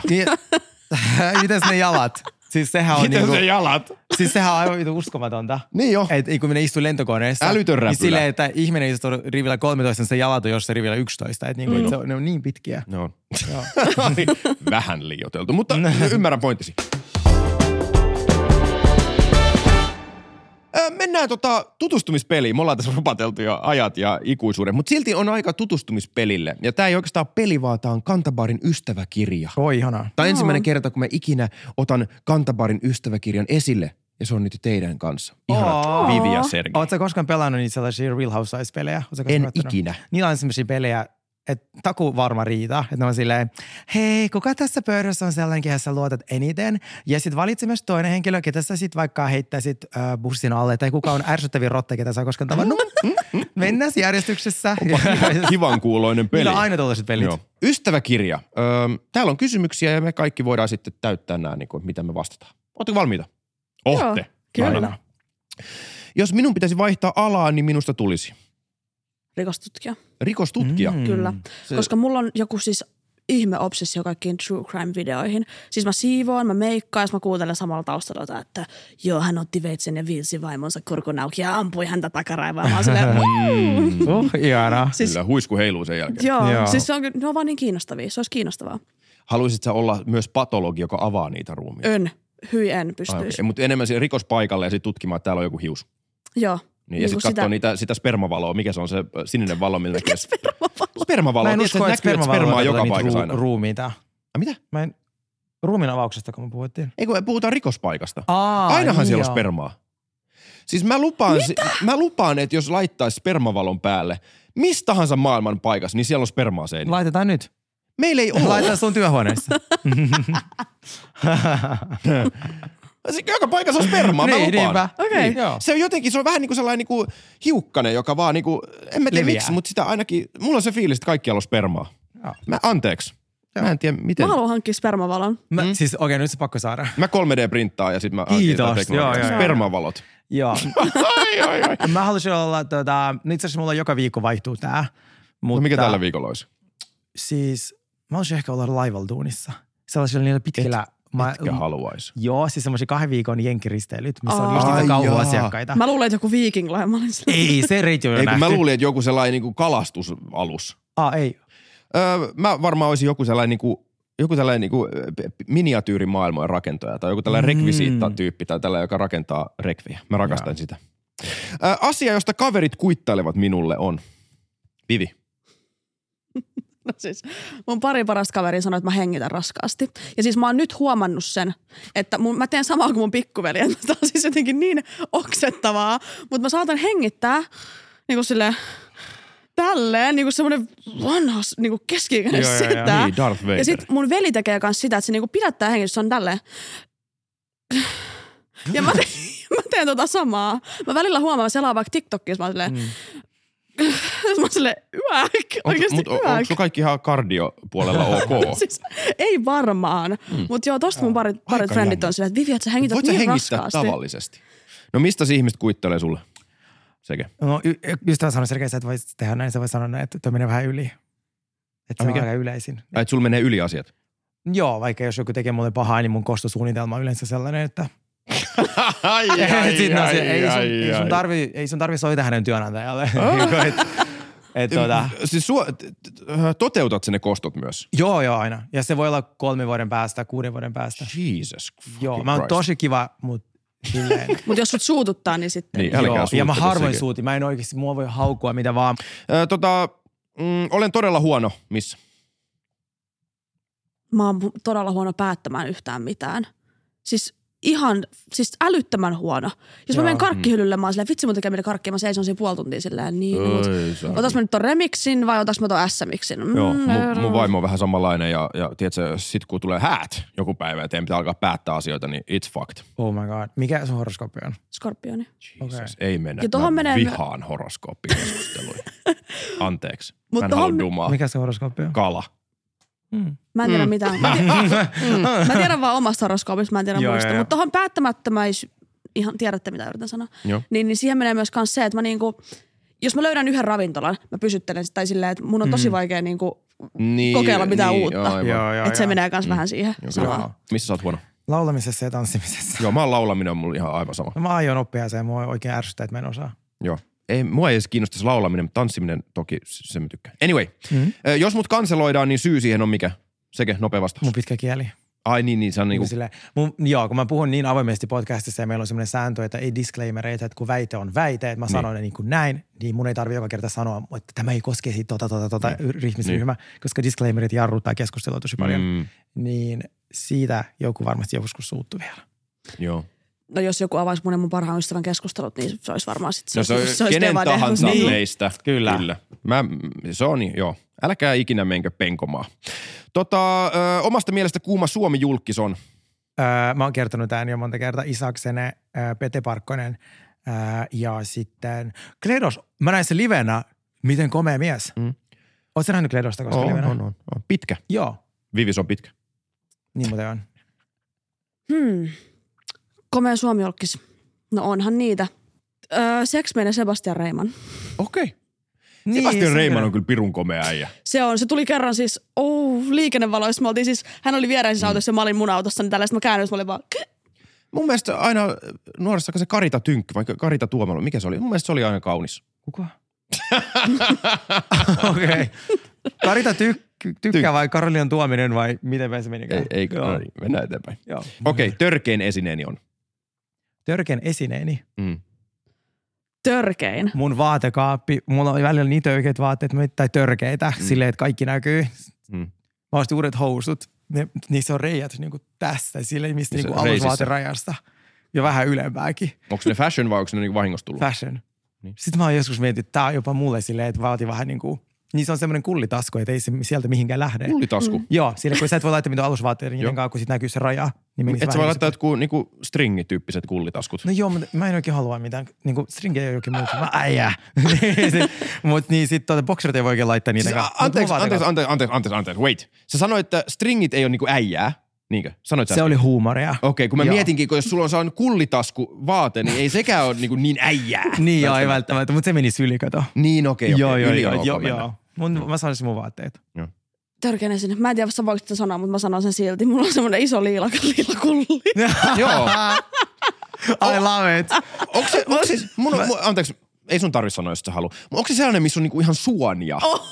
Mitäs ne jalat? Siis sehän on Miten niinku, se jalat? Siis sehän on aivan uskomatonta. Niin jo. Et kun minä istun lentokoneessa. Älytön räpylä. Niin silleen, että ihminen istuu rivillä kolmetoista, niin se jalat on jossain rivillä yksitoista. Että niinku, mm. et se on, ne on niin pitkiä. Ne on. Vähän liioiteltu, mutta ymmärrän pointtisi. Mennään tota tutustumispeliin. Me ollaan tässä rupateltu jo ajat ja ikuisuuden, mutta silti on aika tutustumispelille. Ja tää ei oikeastaan peli, vaan tää on Kantabarin ystäväkirja. Oi, ihanaa. Tää on ensimmäinen kerta, kun mä ikinä otan Kantabarin ystäväkirjan esille. Ja se on nyt teidän kanssa. Ihanat oh. Vivi ja Sergei. Ootko sä koskaan pelannut niitä sellaisia Real Housewives-pelejä? En ikinä. Niillä on sellaisia pelejä, että taku varma riita. Että ne on silleen, hei, kuka tässä pöydässä on sellainen, kehen sä luotat eniten? Ja sit valitse myös toinen henkilö, ketä sä sit vaikka heittäisit äh, bussin alle. Tai kuka on ärsyttävin rotte, ketä sä oot koskaan tavannut. Mennään järjestyksessä. Kivan kuuloinen peli. Niillä on aina tuollaiset pelit. Joo. Ystäväkirja. Öö, täällä on kysymyksiä ja me kaikki voidaan sitten täyttää nämä, niin kuin, mitä me vastataan. Ootteko valmiita? Ootte. Joo, kyllä. Jos minun pitäisi vaihtaa alaa, niin minusta tulisi. Rikostutkija. Rikostutkija? Mm. Kyllä, se... koska mulla on joku siis ihme obsessio kaikkiin true crime-videoihin. Siis mä siivoon, mä meikkaan, ja mä kuuntelen samalla taustalla, että joo, hän otti veitsen ja viilsi vaimonsa kurkun auki ja ampui häntä takaraivoon. Mä oon silleen, mm. oh, ihanaa. Siis, Kyllä, huisku heiluu sen jälkeen. Joo, joo. Siis se on, ne on vaan niin kiinnostavia. Se olisi kiinnostavaa. Haluaisit sä olla myös patologi, joka avaa niitä ruumia? En. Hyi en pystyisi. Okay. Mutta enemmän siihen rikospaikalle ja sitten tutkimaan, että täällä on joku hius. Joo. Niin, ja sitten katsoo sitä... Niitä, sitä spermavaloa. Mikä se on se sininen valo, millä Mikä spermavalo? Spermavalo. Mä en usko, että spermavalo on joka paikassa aina. Ruumiita. A, mitä? Mä en... Ruumiin avauksesta, kun me puhuttiin. Ei, kun puhutaan rikospaikasta. Aa, Ainahan niin siellä joo. on spermaa. Siis mä lupaan, mä lupaan, että jos laittaisi spermavalon päälle, mistä tahansa maailman paikassa, niin siellä on spermaa seinä. Laitetaan nyt. Meillä ei ole. Laitetaan sun työhuoneessa. Joka paikassa on spermaa, mä niin, lupaan. Okay. Niin. Se on jotenkin, se on vähän niin kuin sellainen niin kuin hiukkanen, joka vaan niin kuin, en mä tiedä Leviää. miksi, mutta sitä ainakin, mulla on se fiilis, että kaikkialla on spermaa. Mä, anteeksi. Mä en tiedä miten. Mä haluan hankkia spermavalon. Mä, mm. Siis okei, okay, nyt se pakko saada. Mä kolme D-printtaan ja sit mä Kiitos. Joo, joo, spermavalot. Joo. ai, ai, ai. Mä haluaisin olla, tota, itse asiassa mulla joka viikko vaihtuu tää. Mutta, no mikä tällä viikolla olisi? Siis mä haluaisin ehkä olla laivalla duunissa. Sellaisilla niillä pitkillä. Et, etkä haluaisi. Joo, siis semmoisia kahden viikon jenkkiristeilyt, missä Aa. on just niitä Ai kauhuasiakkaita. Mä luulen, että joku Viking Line. Mä olin ei, se reitti on jo Ei, kun nähty. mä luulin, että joku sellainen niin kuin kalastusalus. Ah, ei. Öö, mä varmaan olisin joku sellainen niin kuin, joku tällainen niin kuin miniatyyrimaailmojen rakentaja tai joku tällainen mm. rekvisiittatyyppi tai tällainen, joka rakentaa rekviä. Mä rakastan ja. sitä. Öö, asia, josta kaverit kuittailevat minulle on. Vivi. No siis, mun pari parasta kaveria sanoi, että mä hengitän raskaasti. Ja siis mä oon nyt huomannut sen, että mun, mä teen samaa kuin mun pikkuveli. Että tää on siis jotenkin niin oksettavaa. Mutta mä saatan hengittää niin kuin silleen tälleen, niin kuin semmoinen vanha niin kuin keski-ikäinen setä. Niin, Darth Vader. Ja sit mun veli tekee kans sitä, että se niin kuin pidättää hengitystä, se on tälleen. Ja mä teen, mä teen tota samaa. Mä välillä huomaan, mä selaan vaikka TikTokia, mä oon silleen, mm. mä oon silleen, yäk, oikeesti Mut yäk. onko sun kaikki ihan kardiopuolella ok? Siis, ei varmaan, mm. mutta joo, tosta mun parit, parit frendit on silleen, että Vivi, että sä hengität Voit niin hengittää raskaasti. tavallisesti? No mistä se ihmiset kuittelee sulle? Seke. No y- ystävä sanoi selkeästi, että voisit tehdä näin, se voi sanoa näin, että toi menee vähän yli. Että se on aika yleisin. Ai, että sulla menee yli asiat? Joo, vaikka jos joku tekee mulle pahaa, niin mun kostosuunnitelma on yleensä sellainen, että ai, ai, ai, no, se, ai, ei, sun, ai, ei, sun tarvi, ei sun tarvi soita hänen työnantajalle. et, et, tuota. Siis sua, toteutat ne kostot myös? Joo, joo aina. Ja se voi olla kolmen vuoden päästä, kuuden vuoden päästä. Jesus Joo, mä oon tosi kiva, mutta silleen. Mutta jos sut suututtaa, niin sitten. Niin, joo, ja mä harvoin sekin. suutin. Mä en oikeasti, mua voi haukua mitä vaan. Ö, tota, mm, olen todella huono. Missä? Mä oon todella huono päättämään yhtään mitään. Siis ihan, siis älyttömän huono. Jos Joo. mä menen karkkihyllylle, mä oon silleen, vitsi mun tekee meidän karkkia, mä seison siinä puoli tuntia silleen, niin, mut, otas mä nyt ton remixin vai otas mä ton S-mixin? Mm, Joo, mun, mun vaimo on vähän samanlainen ja, ja tiedätkö, sit kun tulee häät joku päivä ja teidän pitää alkaa päättää asioita, niin it's fucked. Oh my god. Mikä sun horoskooppi on? Skorpioni. Jesus, Okay. ei mennä. Ja tohon mä menee vihaan my- horoskooppikeskusteluja. Anteeksi. Mut mä en tohon- halua dumaa. Mikä se horoskooppi on? Kala. Mm. Mä en tiedä Mm. mitään. Mä, tii- mm. mä tiedän vaan omasta horoskoopista, mä en tiedä Joo, muista. joo, Mutta tohon päättämättömäis, ihan tiedätte mitä yritän sanoa, Joo. niin, niin siihen menee myös kans se, että mä niinku, jos mä löydän yhden ravintolan, mä pysyttelen sitä, tai silleen, että mun on tosi vaikea niinku Niin, kokeilla mitään niin, uutta. aivan. Joo, joo, Että se joo. menee kans vähän siihen samaan. Joo. Missä sä oot huono? Laulamisessa ja tanssimisessa. Joo, mä oon laulaminen on mulla ihan aivan sama. No, mä aion oppia sen, mua oikein ärsyttää, että mä en osaa. Joo. Ei, mua ei edes kiinnostaisi laulaminen, mutta tanssiminen toki se mä tykkään. Anyway, Mm. ö, jos mut kanseloidaan, niin syy siihen on mikä? Sekin nopea vastaus. Mun pitkä kieli. Ai niin, niin se on niinku... Silleen, mun, joo, kun mä puhun niin avoimesti podcastissa ja meillä on semmoinen sääntö, että ei disclaimereita, että kun väite on väite, että mä sanon ne niin kuin näin, niin mun ei tarvitse joka kerta sanoa, että tämä ei koske siitä tota, tota, tota Niin. ihmisryhmää, koska disclaimerit jarruttaa keskustelua tosi paljon. Mm, Niin siitä joku varmasti joskus suuttu vielä. joo. No jos joku avaisi mun ja mun parhaan ystävän keskustelut, niin se olisi varmaan sitten No se on olisi kenen devade. tahansa Niin. meistä. Kyllä. Kyllä. Mä, se on, joo. Älkää ikinä menkö penkomaan. Tota, ö, omasta mielestä kuuma Suomi-julkis on. Öö, mä oon kertonut tämän jo monta kertaa. Isaksene, öö, Pete Parkkonen öö, ja sitten Kledos. Mä näin se livenä, miten komea mies. Mm. Ootko sä nähnyt Kledosta koska On, livenä? on, on, on. Pitkä. Joo, Vivis on pitkä. niin muuten on. Hmm. Komea suomiolkkis. No onhan niitä. Öö, Seksmen ja Sebastian Reiman. Okei. Okay. Niin, Sebastian se Reiman kyllä. on kyllä pirun komea äijä. Se on, se tuli kerran siis, oh, liikennevaloissa. Me oltiin siis, hän oli viereisessä mm. autossa ja mä olin mun autossa, niin tällaista mä käännyin, mä olin vaan, Mun mielestä aina nuoressa se Karita Tynkky, vai Karita Tuomalo, mikä se oli? Mun mielestä se oli aina kaunis. Kuka? Okei. Okay. Karita tyk- tykkää Tyk- vai Karolian Tuominen vai miten se menikään? Ei, ei no niin, mennään eteenpäin. Joo. Okei, okay, törkein esineeni on. Törkein esineeni? Mm. törkein. Mun vaatekaappi, mulla on välillä niin töykeät vaatteet, tai törkeitä, mm. silleen, että kaikki näkyy. Mm. Mä ostin uudet housut, ne, niissä on reijät niin kuin tässä, silleen mistä niin alusvaaterajasta. Ja vähän ylempääkin. Onko ne fashion vai onko ne niin vahingossa tullut? Fashion. Niin. Sitten mä oon joskus mietin, että tää on jopa mulle silleen, että vaati vähän niin kuin, niin se on semmoinen kullitasku, että ei se sieltä mihinkään lähde. Kullitasku? Mm. Joo, sillä kun sä et voi laittaa mitään alusvaatteita niiden kanssa, kun sit näkyy se raja. Niin et sä voi laittaa jotkut niinku stringityyppiset kullitaskut? No joo, mutta mä en oikein halua mitään. Niinku stringi ei oikein muuta. Mä äijää. Mutta niin sit tuota bokserit ei voi oikein laittaa niitä. Siis, anteeksi, anteeksi, anteeksi, anteeksi, anteeksi, anteeksi, wait. Sä sanoit, että stringit ei ole niinku äijää. Niinkö? Sanoit sä? Se oli huumoria. Okei, okay, kun mä joo. mietinkin, kun jos sulla on saanut kullitasku vaate, niin ei sekään ole niin, niin äijää. Niin joo, ei välttämättä, mutta se meni syli, kato. Niin okei, okay, okay. okei. Joo, joo, joo, joo, joo. Mun, mä sanoisin mun vaatteet. Joo. Törkeän esine. Mä en tiedä, voiko sitä sanoa, mutta mä sanon sen silti. Mulla on semmoinen iso liilaka liilakulli. Joo. I love it. Onko se, onko se mun, mun, anteeksi, ei sun tarvitse sanoa, jos sä halua. Mutta onko se sellainen, missä on niinku ihan suonia? Oh.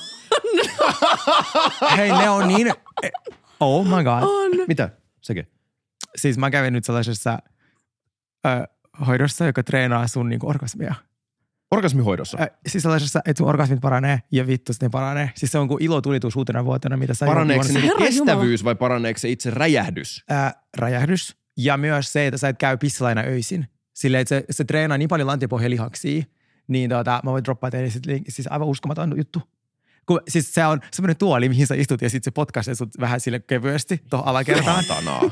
Hei, ne on niin... Oh my god. On. Mitä? Sekin? Siis mä kävin nyt sellaisessa ö, hoidossa, joka treenaa sun niinku orgasmia. Orgasmihoidossa? Ö, siis sellaisessa, että sun orgasmit paranee ja vittu ne paranee. Siis se on kuin ilotulitus uutena vuotena, mitä sä... Paraneeko se niinku kestävyys vai paraneeko se itse räjähdys? Ö, räjähdys. Ja myös se, että sä et käy pissalaina öisin. Silleen, että se, se treenaa niin paljon lantiopohjalihaksia, niin tota, mä voin droppaa teille sit, siis aivan uskomaton juttu. Kun, siis se on semmoinen tuoli, mihin sä istut ja sit se potkaisee sut vähän sille kevyesti tuohon alakertaan. Satanaa.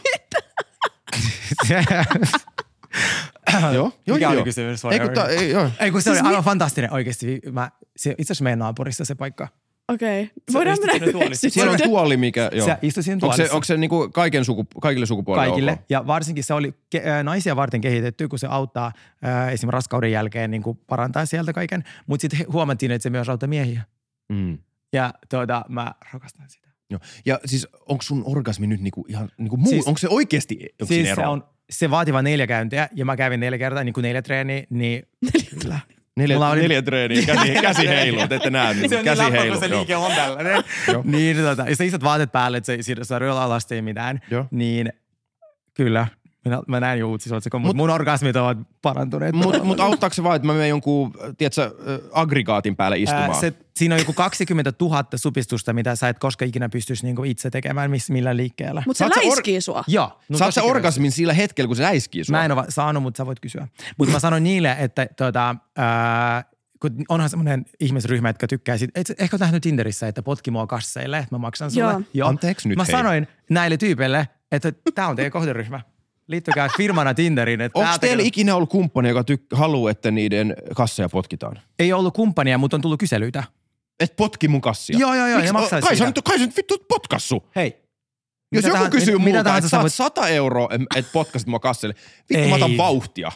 Joo, joo, Mikä joo. oli kysymys? Ei kun, ta, ei, joo. ei, kun se siis oli aivan mi- fantastinen oikeasti. Mä, se, itse asiassa meidän naapurissa se paikka. Okei. Okay. Voidaan mennä yhdessä. Siellä on tuoli, mikä... Joo. Se istui siinä onko tuolissa. se, onko se niinku kaiken suku, kaikille sukupuolille? Kaikille. Okay? Ja varsinkin se oli ke- ä, naisia varten kehitetty, kun se auttaa ä, esimerkiksi raskauden jälkeen niin kuin parantaa sieltä kaiken. Mutta sitten huomattiin, että se myös auttaa miehiä. Mm. Ja tuota, mä rakastan sitä. Joo. Ja siis onko sun orgasmi nyt niinku ihan niinku muu? Siis, onko se oikeasti onko siis ero? se on se vaatii vain neljä käyntiä ja mä kävin neljä kertaa niin kuin neljä treeniä, niin kyllä. Neljä, oli... neljä treeniä, käsi, käsi heiluu, te ette näe, niin se on käsi niin heiluu. läppä, kun se liike on tällainen. niin, tota, ja sä istut vaatet päälle, että se, se saa ryöllä alasti ei mitään. Joo. Niin kyllä, minä, mä näen jo uutisissa, mutta mun orgasmit ovat parantuneet. Mutta mut auttaako se vaan, että mä menen jonkun, tiedätkö, aggregaatin päälle istumaan? Ää, se, siinä on joku kaksikymmentätuhatta supistusta, mitä sä et koskaan ikinä pystyisi niinku itse tekemään miss, millään liikkeellä. Mutta se läiskii or- sua. Joo. No saat sä orgasmin sillä hetkellä, kun se läiskii sua? Mä en ole saanut, mutta sä voit kysyä. Mutta mä sanoin niille, että tuota, ää, kun onhan semmoinen ihmisryhmä, jotka tykkää siitä. Et, ehkä oot nähnyt Tinderissä, että potki mua kasseille, että mä maksan sulle. Joo. Joo. Anteeksi nyt Mä hei. sanoin näille tyypeille, että tää on teidän kohderyhmä. Liittykää firmana Tinderiin. Onko teillä tekee... ikinä ollut kumppani, joka tyk- haluaa, että niiden kasseja potkitaan? Ei ollut kumppania, mutta on tullut kyselyitä. Et potki mun kassia? Joo, joo, joo. Ja maksaisi kai, siitä. Sä, kai sä nyt vittu potkassu. Hei. Jos joku tahan, kysyy mit, multa, että saat voit... sata euroa, että potkasit mua kasselle, vittu mä otan vauhtia.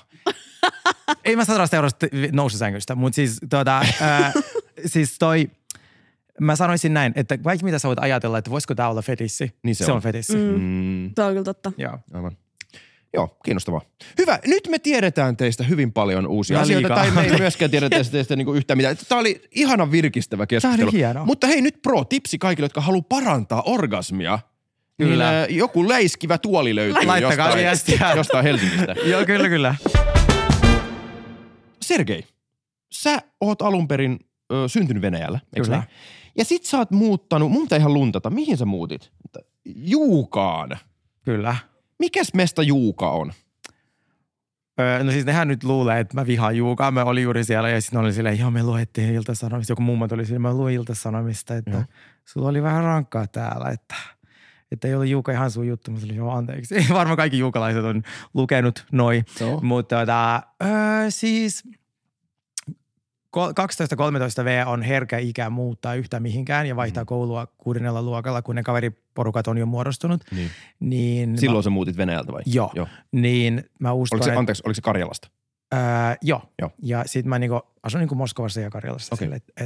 Ei mä sadasta eurosta noususängystä, mutta siis, tuota, äh, siis toi, mä sanoisin näin, että kaikki mitä sä voit ajatella, että voisiko tää olla fetissi, niin se, se on, on fetissi. Mm. Mm. Tämä on kyllä totta. Joo. Aivan. Joo, kiinnostavaa. Hyvä, nyt me tiedetään teistä hyvin paljon uusia Ja asioita, liikaa. tai me ei myöskään tiedetä teistä, teistä niinku yhtään mitään. Tämä oli ihana virkistävä keskustelu. Tämä oli hienoa. Mutta hei, nyt pro-tipsi kaikille, jotka haluaa parantaa orgasmia. Kyllä. Niin, äh, joku läiskivä tuoli löytyy Laittakaa jostain, viestiä. jostain Helsingistä. Joo, kyllä, kyllä. Sergei, sä oot alun perin ö, syntynyt Venäjällä, eikö Kyllä. näin? Ja sit sä oot muuttanut, mun pitää ihan luntata, mihin sä muutit? Juukaan. Kyllä. Mikäs mesta Juuka on? Öö, no siis nehän nyt luulee, että mä vihaan Juukaa. Mä olin juuri siellä ja sitten oli silleen, joo me luettiin Ilta-Sanomista. Joku mummo tuli silleen, mä luin Ilta-Sanomista, että Joo. sulla oli vähän rankkaa täällä, että, että ei ole Juuka ihan sun juttu. Mä olin, joo anteeksi. Varmaan kaikki juukalaiset on lukenut noi. Joo. Mutta tota, öö, siis kaksitoista kolmetoista vuotta on herkä ikä muuttaa yhtään mihinkään ja vaihtaa mm. koulua kuudennella luokalla, kun ne kaveriporukat on jo muodostunut. Niin. Niin Silloin mä, sä muutit Venäjältä vai? Joo. joo. Niin mä uskon, Oliko se, että... anteeksi, oliko se Karjalasta? Öö, joo. Joo. Ja sit mä niinku asun niinku Moskovassa ja Karjalassa. Okei. Okay. Et, et,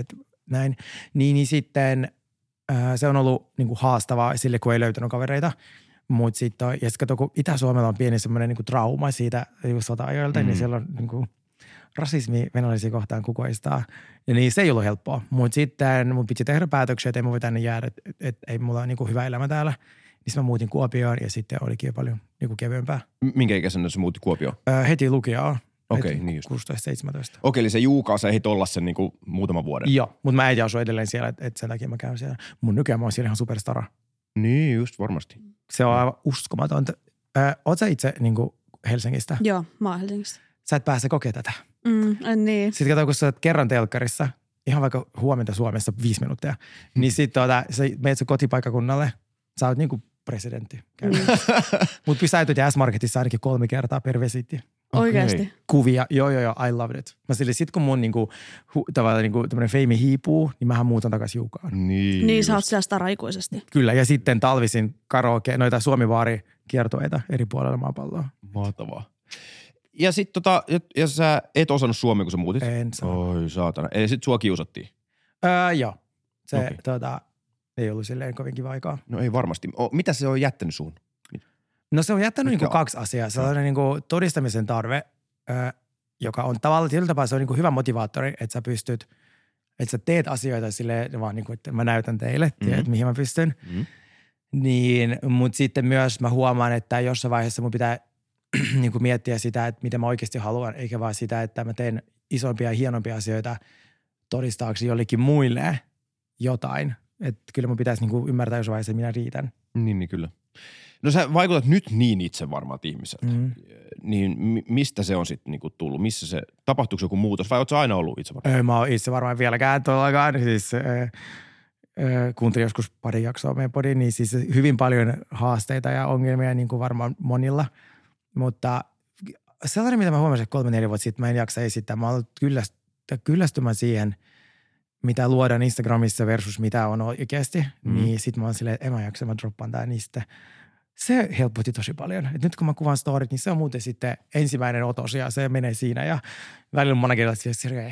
näin. Niin, niin sitten äh, se on ollut niin kuin haastavaa sille, kun ei löytänyt kavereita. Mut sitten, ja sitten kato, kun Itä-Suomella on pieni semmoinen niin kuin trauma siitä just sota-ajoilta, mm. niin siellä on niin kuin rasismi venäläisiä kohtaan kukoistaa. Ja niin se ei ollut helppoa. Mutta sitten mun piti tehdä päätöksiä, että ei mun voi tänne jäädä, että et, ei mulla ole niin kuin hyvä elämä täällä. Niin mä muutin Kuopioon ja sitten olikin jo paljon niin kuin kevyempää. Minkä ikäisenä se muutti Kuopioon? Öö, heti lukioon. Okei, okay, niin just. kuusitoista seitsemäntoista. Okei, eli se Juukaa se ehdit olla sen niin kuin muutaman vuoden. Joo, mutta mä äiti asu edelleen siellä, että et sen takia mä käyn siellä. Mun nykyään mä oon siellä ihan superstara. Niin, just varmasti. Se on aivan uskomatonta. Öö, oot sä itse niin kuin Helsingistä? Joo, mä oon Helsingistä. Sä et pääse kokea tätä. Mm, niin. Sitten kato, kun sä oot kerran telkkarissa, ihan vaikka huomenta Suomessa viisi minuuttia, mm. niin sitten tuota, sä meet sun kotipaikkakunnalle, sä oot niinku presidentti. Mm. Mut pysäytyt ja S-Marketissa ainakin kolme kertaa per visiitti. Oikeasti? Okay. Kuvia, joo joo joo, I loved it. Mä sille sit kun mun niinku, hu, tavallaan niinku tämmönen feimi hiipuu, niin mähän muutan takaisin Juukaan. Niin, niin sä oot siellä staraikuisesti. Kyllä, ja sitten talvisin karaoke, noita Suomivaari-kiertueita eri puolella maapalloa. Mahtavaa. Ja sit tota, ja sä et osannut suomea, kun sä muutit? En sano. Oi saatana. Eli sit sua kiusattiin? Öö, joo. Se okay. tota, ei ollut silleen kovin kiva aikaa. No ei varmasti. O, mitä se on jättänyt suun? No se on jättänyt niinku kaksi asiaa. Se on niinku todistamisen tarve, öö, joka on tavallaan tietyllä tapaa se on niinku hyvä motivaattori, että sä pystyt, että sä teet asioita silleen vaan niinku, että mä näytän teille, mm-hmm. tiedät mihin mä pystyn. Mm-hmm. Niin, mutta sitten myös mä huomaan, että jossain vaiheessa mun pitää niin kuin miettiä sitä, että mitä mä oikeasti haluan, eikä vaan sitä, että mä teen isompia ja hienompia asioita todistaakseni jollekin muille jotain. Että kyllä mun pitäisi niin kuin ymmärtää jossain vaiheessa, että minä riitän. Niin, niin kyllä. No sä vaikutat nyt niin itsevarmalta ihmiseltä. Mm. Niin mistä se on sitten niinku tullut? Missä se, tapahtuuko joku muutos vai ootko sä aina ollut itsevarma? Öö, mä oon itsevarma vieläkään tuollakaan. Siis öö, öö, kuuntelin joskus pari jaksoa meidän podiin, niin siis hyvin paljon haasteita ja ongelmia niin kuin varmaan monilla. Mutta sellainen, mitä mä huomasin, että kolme neljä vuotta sitten mä en jaksa esittää. Mä oon kylläst- kyllästymään siihen, mitä luodaan Instagramissa versus mitä on oikeasti. Mm. Niin sit mä oon silleen, että en mä jaksa, mä droppaan tää niistä. Se helpotti tosi paljon. Et nyt kun mä kuvaan storit, niin se on muuten sitten ensimmäinen otos ja se menee siinä. Ja välillä mun monenkin silleen,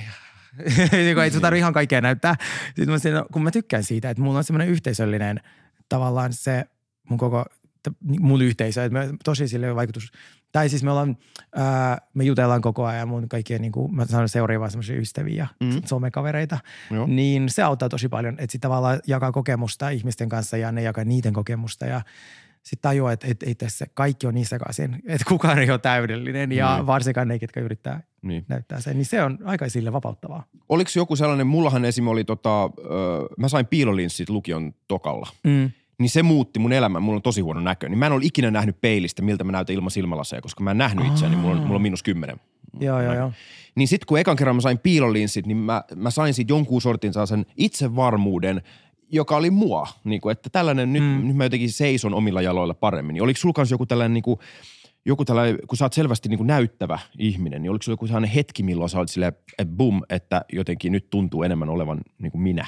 että ei sun tarvitse ihan kaikkea näyttää. Sitten mä silleen, kun mä tykkään siitä, että mulla on semmoinen yhteisöllinen tavallaan se mun koko mun yhteisö, että me tosi sille vaikutus. Tai siis me ollaan, ää, me jutellaan koko ajan mun kaikkien, niin kuin mä sanon seuraavia vaan semmoisia ystäviä ja mm. somekavereita. Joo. Niin se auttaa tosi paljon, että sitten tavallaan jakaa kokemusta ihmisten kanssa ja ne jakaa niiden kokemusta ja sitten tajuaa, että et, et tässä kaikki on niin sekaisin, että kukaan ei ole täydellinen ja mm. varsinkaan ne, ketkä yrittää niin. näyttää sen. Niin se on aika sille vapauttavaa. Oliko joku sellainen, mullahan esim. Oli tota, ö, mä sain piilolinssit lukion tokalla. Mm. Niin se muutti mun elämän. Mulla on tosi huono näkö. Niin mä en ole ikinä nähnyt peilistä, miltä mä näytän ilman silmälaseja, koska mä en nähnyt itseäni. Mulla on, mulla on miinus kymmenen. Joo, joo, joo. Niin sit kun ekan kerran mä sain piilolinssit, niin mä, mä sain siitä jonkun sortin sellaisen itsevarmuuden, joka oli mua. Niin kuin, että tällainen, mm. nyt, nyt mä jotenkin seison omilla jaloilla paremmin. Niin oliko sulla kanssa joku tällainen, niin kuin, joku tällainen, kun sä oot selvästi niin kuin näyttävä ihminen, niin oliko sulla joku sellainen hetki, milloin sä oot silleen, että bum, että jotenkin nyt tuntuu enemmän olevan niin kuin minä?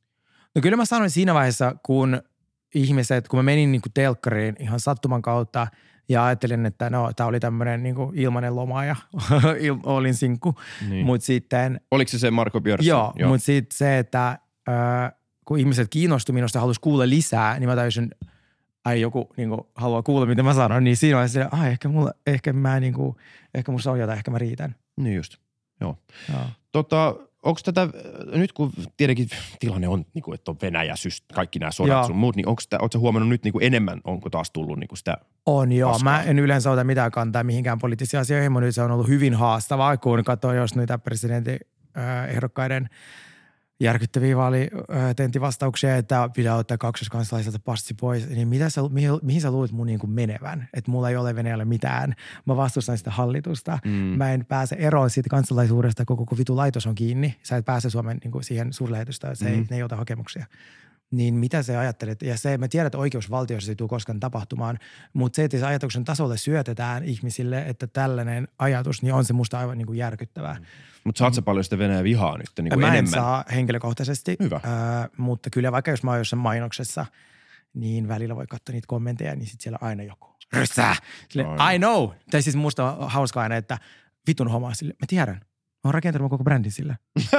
No kyllä mä sanoin siinä vaiheessa, kun ihmiset, kun mä menin niin kuin telkkariin ihan sattuman kautta ja ajattelin, että no tää oli tämmönen niin kuin ilmainen loma ja olin sinkku. Niin. Mut sitten... Oliko se se Marko Björnsson? Joo, joo. Mutta sitten se, että äh, kun ihmiset kiinnostui minusta ja halusi kuulla lisää, niin mä täysin, ai joku niin kuin, haluaa kuulla, mitä mä sanon, niin siinä vaiheessa, ai ehkä mulla, ehkä mä niin kuin, ehkä musta on jotain, ehkä mä riitän. Niin just, joo. joo. Tota... Onko tätä, nyt kun tietenkin tilanne on, niin kuin, että on Venäjä, syst, kaikki nämä sodat joo. sun muut, niin onko sä huomannut nyt niin kuin enemmän, onko taas tullut niin kuin sitä On joo, paskaa? Mä en yleensä ota mitään kantaa mihinkään poliittisiin asioihin, mutta nyt se on ollut hyvin haastavaa, kun katsoin jos niitä presidentin äh, ehdokkaiden järkyttäviä vaalitenttivastauksia, että pitää ottaa kaksoiskansalaiselta passi pois, niin mitä sä, mihin, mihin sä luulet mun niin kuin menevän? Että mulla ei ole Venäjällä mitään. Mä vastustan sitä hallitusta. Mm. Mä en pääse eroon siitä kansalaisuudesta, kun koko vitu laitos on kiinni. Sä et pääse Suomen niin kuin siihen suurlähetystöön, se mm. ei, ne ei ota hakemuksia. Niin mitä sä ajattelet? Ja se, mä tiedän, että oikeusvaltiossa ei tule koskaan tapahtumaan, mutta se, että se ajatuksen tasolle syötetään ihmisille, että tällainen ajatus, niin on se musta aivan niin kuin järkyttävää. Mm. Mutta saat sä paljon sitä Venäjän vihaa nyt niin kuin mä enemmän? Mä en saa henkilökohtaisesti, Hyvä. Äh, mutta kyllä vaikka jos mä oon jossain mainoksessa, niin välillä voi katsoa niitä kommentteja, niin sit siellä aina joku ryssää. Sille, I know. Tai siis musta on hauskaa aina, että vitun homaa sille, mä tiedän. oon rakentanut koko brändin sillä.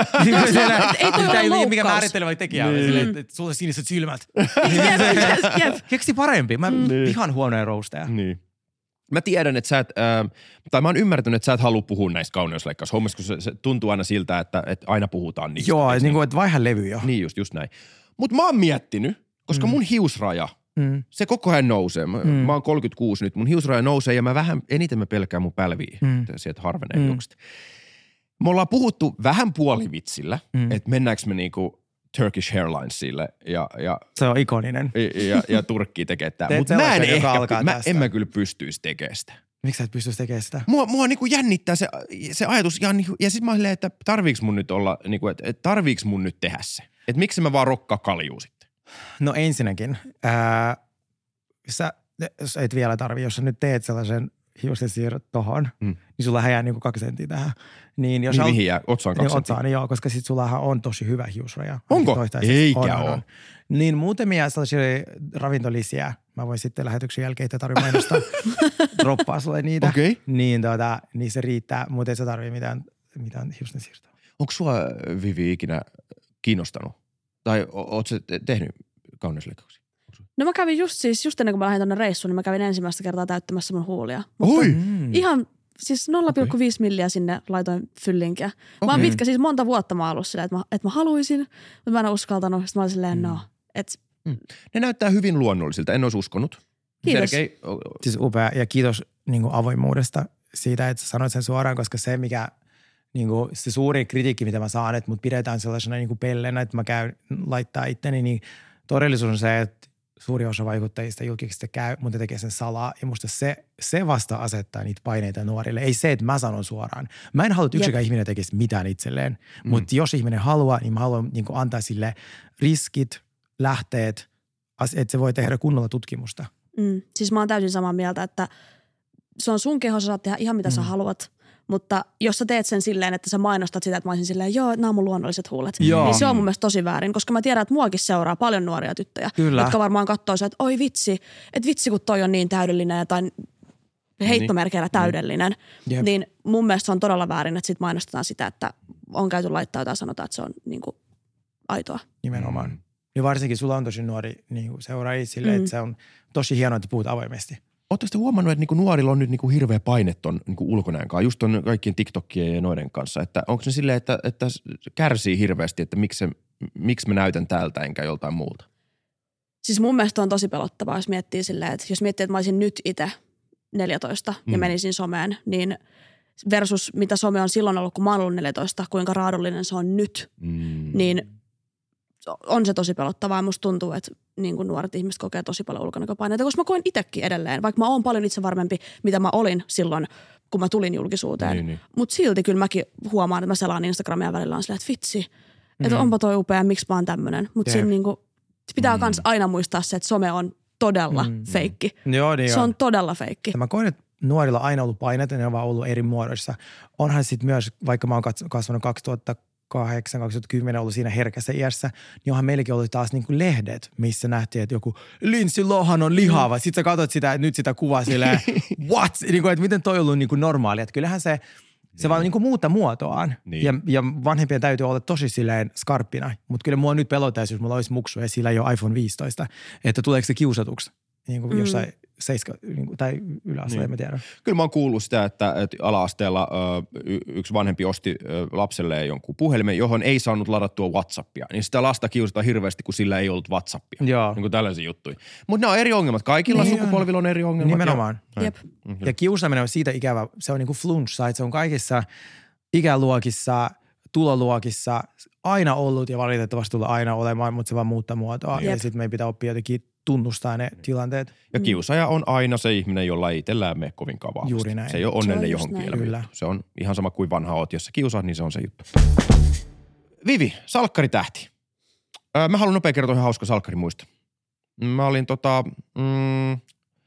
Ei toi ole loukkaus. Mikä määrittelevä tekijä on sille, että sulla on siniset silmät. Keksi parempi. Mä vihan huonoja roasteja. Niin. Mä tiedän, että sä et, äh, tai mä oon ymmärtänyt, että sä et halua puhua näistä kauneusleikkaushommista, koska se, se tuntuu aina siltä, että, että aina puhutaan niistä. Joo, niin kuin, että vaihan levy jo. Niin just, just näin. Mutta mä oon miettinyt, koska mm. mun hiusraja, mm. se koko ajan nousee. Mä, mm. mä oon kolmekymmentäkuusi nyt, mun hiusraja nousee ja mä vähän, eniten mä pelkään mun pälviä, mm. sieltä harvenee mm. hiukset. Me ollaan puhuttu vähän puolivitsillä, mm. että mennäänkö me niinku Turkish Airlinesille ja, ja se on ikoninen. Ja, ja, ja Turkkiin tekee tämä. Mutta mä en ehkä, mä, en mä kyllä pystyisi tekemään sitä. Miksi sä et pystyisi tekemään sitä? Mua, mua niinku jännittää se, se ajatus. Ja, ja sit mä oon silleen, että tarviiks mun nyt olla, niinku, että et tarviiks mun nyt tehdä se? Että miksi mä vaan rokkaa kaljuu sitten? No ensinnäkin, ää, sä, jos et vielä tarvii, jos sä nyt teet sellaisen hiusten siirrot tohon, mm. niin sulla jää niinku kaksi senttiä tähän. Niin, jos niin mihin jää? Otsaan kaksi niin, otsaan, niin joo, koska sit sullahan on tosi hyvä hiusraja. Onko? Eikä on, ole. On. Niin muutamia sellaisia ravintolisiä. Mä voin sitten lähetyksen jälkeen, että tarvitse mainostaa, droppaa sulle niitä. Okei. Okay. Niin, tota, niin se riittää, mutta ei sä tarvitse mitään, mitään hiusten siirtoa. Onko sua, Vivi, ikinä kiinnostanut? Tai oot sä tehnyt kauneusleikkauksia? No mä kävin just siis, just ennen kuin mä lähdin tonne reissuun, niin mä kävin ensimmäistä kertaa täyttämässä mun huulia. Oi! Mm. Ihan siis nolla pilkku viisi okay. milliä sinne laitoin fyllinkiä. Mä oon pitkä, siis monta vuotta mä oon ollut silleen, että mä, että mä haluaisin, mutta mä en ole uskaltanut. Sitten mä olin silleen, no, että... Mm. Ne näyttää hyvin luonnollisilta, en olisi uskonut. Kiitos. Sergei, siis upea ja kiitos niin kuin avoimuudesta siitä, että sä sanoit sen suoraan, koska se mikä... Niin kuin se suuri kritiikki, mitä mä saan, että mut pidetään sellaisena niin kuin pellenä, että mä käyn laittaa itteni, niin todellisuus on se, että suuri osa vaikuttajista julkisesti käy, mutta tekee sen salaa. Ja musta se, se vasta asettaa niitä paineita nuorille. Ei se, että mä sanon suoraan. Mä en halua, että yksikään Jep. ihminen tekisi mitään itselleen. Mm. Mutta jos ihminen haluaa, niin mä haluan niin kuin antaa sille riskit, lähteet, että se voi tehdä kunnolla tutkimusta. Mm. Siis mä oon täysin samaa mieltä, että se on sun keho, sä saat tehdä ihan mitä mm. sä haluat. Mutta jos sä teet sen silleen, että sä mainostat sitä, että mä olisin silleen, joo, nämä on mun luonnolliset huulet, joo. niin se on mun mielestä tosi väärin, koska mä tiedän, että muakin seuraa paljon nuoria tyttöjä, Kyllä. jotka varmaan katsoo se, että oi vitsi, että vitsi kun toi on niin täydellinen tai heittomerkeillä täydellinen, mm. niin mun mielestä se on todella väärin, että sit mainostetaan sitä, että on käyty laittaa jotain, sanotaan, että se on niin kuin aitoa. Nimenomaan. Mm. Ja varsinkin sulla on tosi nuori niin seuraajia silleen, mm. että se on tosi hienoa, että puhut avoimesti. Oletteko te huomannut, että niinku nuorilla on nyt niinku hirveä paine ton niinku ulkonäön kanssa, just ton kaikkien TikTokien ja noiden kanssa, että onko se silleen, että, että kärsii hirveästi, että miksi, se, miksi mä näytän täältä enkä joltain muulta? Siis mun mielestä on tosi pelottavaa, jos miettii silleen, että jos miettii, että mä olisin nyt itse neljätoista mm. ja menisin someen, niin versus mitä some on silloin ollut, kun mä oon ollut neljätoista, kuinka raadullinen se on nyt, mm. niin on se tosi pelottavaa. Musta tuntuu, että niin kuin nuoret ihmiset kokee tosi paljon ulkonäköpaineita, koska mä koen itsekin edelleen, vaikka mä oon paljon itsevarmempi, mitä mä olin silloin, kun mä tulin julkisuuteen. Niin, niin. Mutta silti kyllä mäkin huomaan, että mä selaan Instagramia välillä on silleen, että vitsi, että mm. onpa toi upea, miksi mä oon tämmönen. Mutta siinä niin kuin, pitää myös mm. aina muistaa se, että some on todella mm. feikki. Joo, niin se on, on todella feikki. Ja mä koen, että nuorilla on aina ollut paineita, ne on vaan ollut eri muodoissa. Onhan sitten myös, vaikka mä oon kasvanut kaksituhattakahdeksan kaksituhattakymmenen ollut siinä herkässä iässä, niin onhan meilläkin ollut taas niin kuin lehdet, missä nähtiin, että joku Lindsay Lohan on lihava. Sitten sä katsot sitä, nyt sitä kuvaa silleen, what? Niin kuin, että miten toi on ollut niin kuin normaali. Että kyllähän se, se niin. vaan niin kuin muuttaa muotoaan. Niin. Ja, ja vanhempien täytyy olla tosi silleen skarppina. Mutta kyllä mua nyt pelottaisi, jos mulla olisi muksu ja sillä ei ole iPhone viisitoista, että tuleeko se kiusatuksi niin kuin mm. jossain seiska, niin kuin, tai yläasteella, niin. en tiedä. Kyllä mä oon kuullut sitä, että, että ala-asteella ö, yksi vanhempi osti ö, lapselleen jonkun puhelimen, johon ei saanut ladattua WhatsAppia. Niin sitä lasta kiusataan hirveästi, kun sillä ei ollut WhatsAppia. Joo. Niin kuin tällaisia juttuja. Mutta ne on eri ongelmat. Kaikilla niin sukupolvilla on eri ongelmat. Nimenomaan. Ja, Jep. ja kiusaaminen on siitä ikävä. Se on niin kuin flunssa, että se on kaikissa ikäluokissa, tuloluokissa aina ollut ja valitettavasti tulee aina olemaan, mutta se vaan muuttaa muotoa. Jep. Ja sitten meidän pitää oppia jotenkin tunnustaa ne tilanteet. Ja kiusaaja on aina se ihminen, jolla ei itsellään mene kovinkaan vahvasti. Juuri näin. Se ei ole onnellinen johonkin elämään. Se on ihan sama kuin vanha oot. Jos sä kiusaat, niin se on se juttu. Vivi, salkkaritähti. Öö, mä haluan nopea kertoa ihan hauska salkkarimuisto. Mä olin tota... Mm,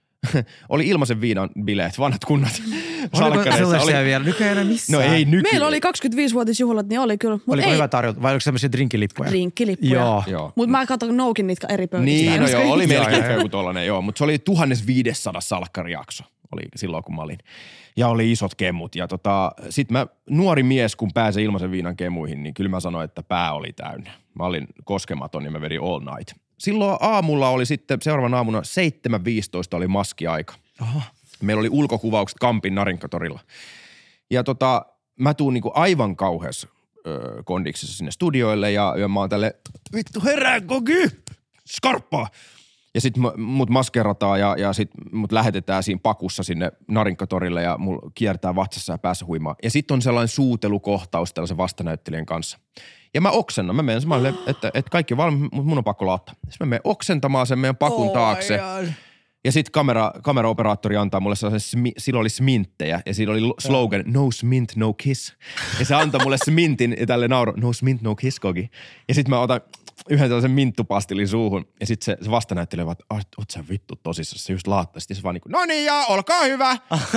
oli ilmaisen viinan bileet, vanhat kunnat. Salkkareissa oli vielä. Nykyään ei enää missään. No ei nykyään. Meillä oli kaksikymmentäviisivuotisjuhlat, niin oli kyllä. Oliko hyvä tarjota? Vai oliko sellaisia drinkkilippuja? Drinkkilippuja. Joo. joo. Mutta mä katson noukin niitä eri pöydistä. Niin, no joo, oli melkein joku tollanen, joo. Mutta se oli tuhatviisisataa salkkarijakso. oli silloin, kun mä olin. Ja oli isot kemmut. Ja tota, sit mä, nuori mies, kun pääsee ilmaisen viinan kemuihin, niin kyllä mä sanoin, että pää oli täynnä. Mä olin koskematon ja mä vedin all night. Silloin aamulla oli sitten, seuraavan aamuna seitsemän viisitoista oli maskiaika. Oho. Meillä oli ulkokuvaukset Kampin Narinkatorilla. Ja tota, mä tuun niinku aivan kauheassa öö, kondiksessa sinne studioille ja, ja mä oon tälle, vittu herää koki, skarppaa. Ja sit mut maskerataan ja, ja sit mut lähetetään siinä pakussa sinne Narinkatorille ja mulla kiertää vatsassa ja päässä huimaa. Ja sit on sellainen suutelukohtaus tällaisen vastanäyttelijän kanssa. Ja mä oksennan. Mä menen semmoille, että, että kaikki on valmis, mutta mun on pakko laittaa. Sitten mä menen oksentamaan sen meidän pakun taakse. Oh, ja sitten kamera, kameraoperaattori antaa mulle sellaisen, sillä oli sminttejä ja siinä oli slogan no smint, no kiss. Ja se antoi mulle smintin ja tälle nauro, no smint, no kiss koki. Ja sitten mä otan yhden tällaisen minttupastilin suuhun ja sitten se, se vastanäyttelijä vaan, että oot sä vittu tosissaan, se just laattaa. Sitten se vaan niin kuin, no niin ja olkaa hyvä.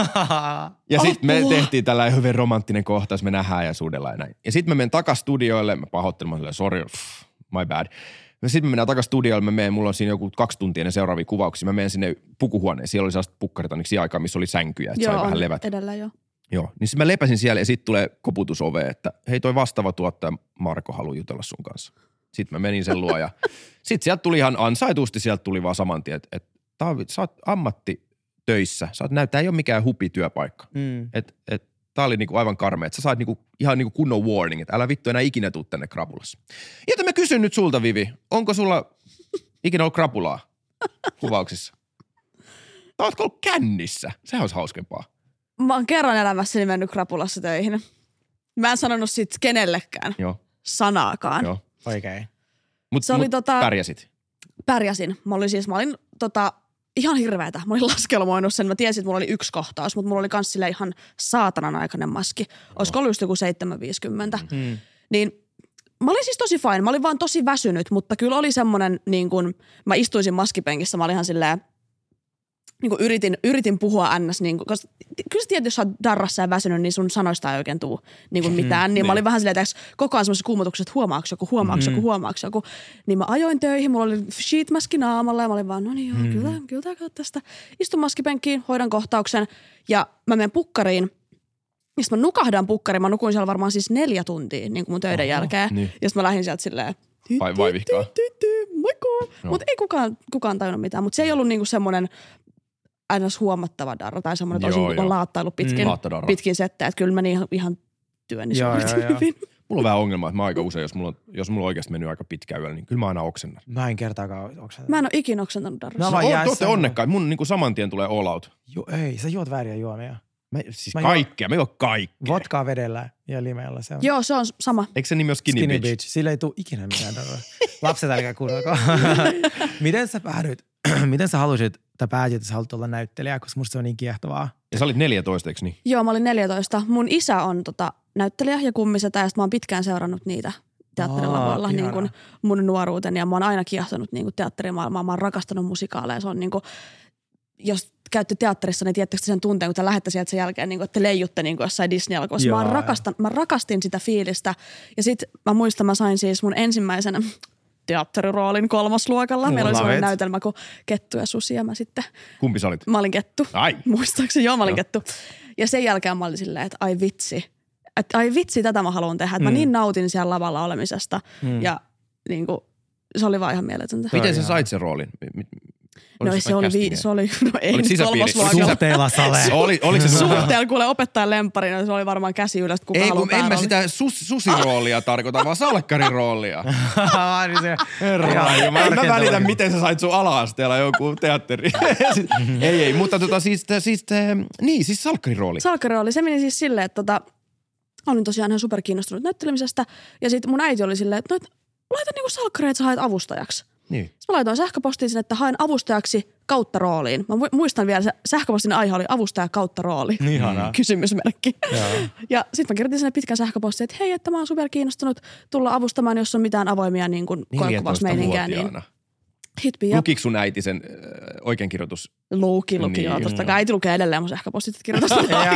Ja sitten me tehtiin tällainen hyvin romanttinen kohtaus, me nähdään ja suudellaan ja näin. Ja sitten mä menen takas studioille, mä pahoittelen, mä silleen, sorry, pff, my bad. Sitten mä menen takas studioille, mä menen, mulla on siinä joku kaksi tuntia ne seuraavia kuvauksia. Mä menen sinne pukuhuoneen, siellä oli sellaista pukkarit ainakin siihen aikaan, missä oli sänkyjä, että joo, sai vähän on levätä. Edellä jo. Joo, niin sitten mä lepäsin siellä ja sitten tulee koputus oveen, että hei toi vastaava tuottaja Marko haluaa jutella sun kanssa. Sitten mä menin sen luo ja sitten sieltä tuli ihan ansaitusti, sieltä tuli vaan saman tien, että et, Taavi, sä oot ammattitöissä, sä oot näyttää, ei ole mikään hupityöpaikka. Mm. Että et, tää oli niinku aivan karmea, että sä saat niinku, ihan niinku kunnon warning, että älä vittu enää ikinä tuu tänne krapulassa. Joten mä kysyn nyt sulta, Vivi, onko sulla ikinä ollut krapulaa kuvauksissa? Tai ootko ollut kännissä? Sehän olisi hauskempaa. Mä oon kerran elämässäni mennyt krapulassa töihin. Mä en sanonut sit kenellekään Joo. sanaakaan. Joo. Oikein. Mut, Se oli mut tota- pärjäsit. Pärjäsin. Mä olin siis, mä olin tota, ihan hirveetä. Mä olin laskelmoinut sen. Mä tiesin, että mulla oli yksi kohtaus, mutta mulla oli kans sille ihan saatanan aikainen maski. Olisiko ollut just joku seitsemän viisikymmentä. Mm. Niin mä olin siis tosi fine. Mä olin vaan tosi väsynyt, mutta kyllä oli semmonen niin kuin, mä istuisin maskipenkissä. Mä olin ihan silleen, niin kuin yritin, yritin puhua ns. Niin kuin, koska kyllä sä tiedät, jos sä oot darrassa ja väsynyt, niin sun sanoista ei oikein tuu niin kuin mitään. Mm, niin mä olin vähän silleen, että koko ajan semmoisessa kuumotuksessa, että huomaako joku, huomaako joku, huomaako joku. Niin mä ajoin töihin, mulla oli sheet-maski naamalla ja mä olin vaan, no niin joo, mm. kyllä, kyllä tää kautta tästä. Istun maskipenkkiin, hoidan kohtauksen ja mä menen pukkariin. Ja sitten mä nukahdan pukkariin, mä nukuin siellä varmaan siis neljä tuntia niin kuin mun töiden Oho, jälkeen. Niin. Ja sitten mä lähdin sieltä silleen, vai, vaivihkaa. Moikku. Mutta ei kukaan, kukaan tajunnut mitään, mutta se ei ollut niinku semmoinen aina huomattava darra tai semmoinen, että olisin laattailu pitkin, mm. pitkin settejä. Että kyllä meni ihan, ihan työnni hyvin. Mulla on vähän ongelma, että mä aika usein, jos mulla on, jos mulla on oikeasti mennyt aika pitkä yöllä, niin kyllä mä aina oksennan. Mä en kertaakaan oksennan. Mä en ole ikinä oksentanut darrassa. No, no te ootte onnekkaat. Mun niin kuin saman tien tulee all out. Jo, ei, sä juot vääriä juomia. Mä, siis mä kaikkea, mä juon kaikkea. Vodkaa vedellä ja limeellä se on. Joo, se on sama. Eikö se nimi ole Skinny, Skinny Bitch? Bitch? Sillä ei tule ikinä mitään darraa. Lapset älkää kuunnelko. Miten sä päädyit, miten sä halusit, tai päätit, että sä haluat olla näyttelijä, koska musta se on niin kiehtovaa. Ja sä olit neljätoista, eikö niin? Joo, mä olin neljätoista. Mun isä on tota, näyttelijä ja kummisetä, ja mä oon pitkään seurannut niitä teatterilavoilla niin kuin mun nuoruuten. Ja mä oon aina kiehtonut niin kuin teatterimaailmaa. Mä oon rakastanut musikaaleja. Se on niin kuin, jos käytte teatterissa, niin tiedättekö sen tunteen, kun te lähdette sieltä sen jälkeen, niin kuin, että te leijutte niin kuin jossain Disney-elokuvassa. Mä, rakastan, mä rakastin sitä fiilistä. Ja sit mä muistan, mä sain siis mun ensimmäisen teatteriroolin kolmosluokalla. Meillä oli sellainen näytelmä kuin Kettu ja Susi ja mä sitten... Kumpi sä olit? Mä olin Kettu. Ai. Muistaakseni, joo mä olin joo. Kettu. Ja sen jälkeen mä olin silleen, että ai vitsi. Että ai vitsi, tätä mä haluan tehdä. Että mm. mä niin nautin siellä lavalla olemisesta. Mm. Ja niin kuin, se oli vaan ihan mieletöntä. Miten sä sait sen roolin? No se oli, vi- se oli, no ei nyt kolmosluokalla. Suhteella sale. Oli, oliko se Suhteella kuule opettajan lempparina, se oli varmaan käsi ylös, kuka ei, haluaa kun en mä sitä sus, susiroolia tarkoita, vaan salkkariroolia. Herra, en mä välitä, miten sä sait sun ala-asteella joku teatteri. ei, ei, mutta tota siis, siis niin, siis salkkarirooli. Salkkarirooli, se meni siis silleen, että tota, olin tosiaan ihan superkiinnostunut näyttelemisestä ja sitten mun äiti oli silleen, että no, laita niinku salkkareita, sä haet avustajaksi. Niin. Sitten mä laitoin sähköpostiin sinne, että haen avustajaksi kautta rooliin. Mä muistan vielä, se sähköpostin aihe oli avustaja kautta rooli. Ihanaa. Kysymysmerkki. Ja sitten mä kirjoitin sinne pitkän sähköpostin, että hei, että mä oon super kiinnostunut tulla avustamaan, jos on mitään avoimia niin kuin koekuvausmeininkää. Niin hit me up. Lukiko sun äiti sen äh, oikeinkirjoitus? Luki, luki niin, joo. Totta kai äiti lukee edelleen mun sähköpostit, että kirjoitusta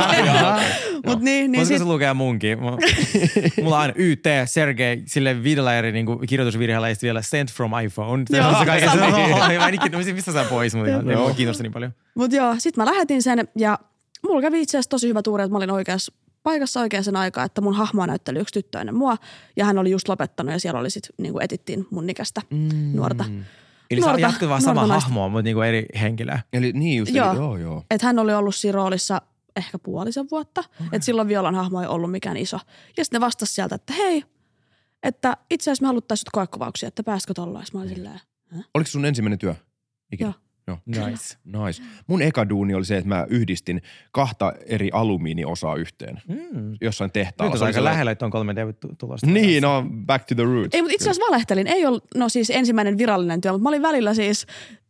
Mut niin, niin sit... se lukee munkin? Mulla on aina Y T, Sergei, sille viidellä eri niin kirjoitusvirheellä ja vielä sent from iPhone. Joo, se on mistä sä pois, mutta ei mua kiinnosta niin paljon. Mut joo, sit mä lähetin sen ja mulla kävi itse asiassa tosi hyvä tuuri, että mä olin oikeassa paikassa oikeaan aikaan, että mun hahmoa näytteli yksi tyttö ennen mua ja hän oli just lopettanut ja siellä oli sit niinku etittiin mun ikäistä mm. nuorta. Eli nuorta, sä jatkat vaan sama naista. hahmoa, mutta niinku eri henkilöä. Eli niin just, joo. Eli, joo joo. Että hän oli ollut siinä roolissa ehkä puolisen vuotta, okay. Että silloin Violan hahmo ei ollut mikään iso. Ja sitten ne vastasi sieltä, että hei, että itse asiassa me haluttaisiin sut koekuvauksia, että pääskö tollaan. Mä olin silleen, Häh? Oliko sun ensimmäinen työ? Ikinä? Joo. Joo. Nice. Nice. Mun eka duuni oli se, että mä yhdistin kahta eri alumiiniosaa yhteen. Mm. Jossain tehtaalla. Nyt on aika lähellä, että on kolme D-tulosta. Niin, no back to the roots. Ei, mutta itse asiassa valehtelin. Ei ollut, no siis ensimmäinen virallinen työ, mutta mä olin välillä siis,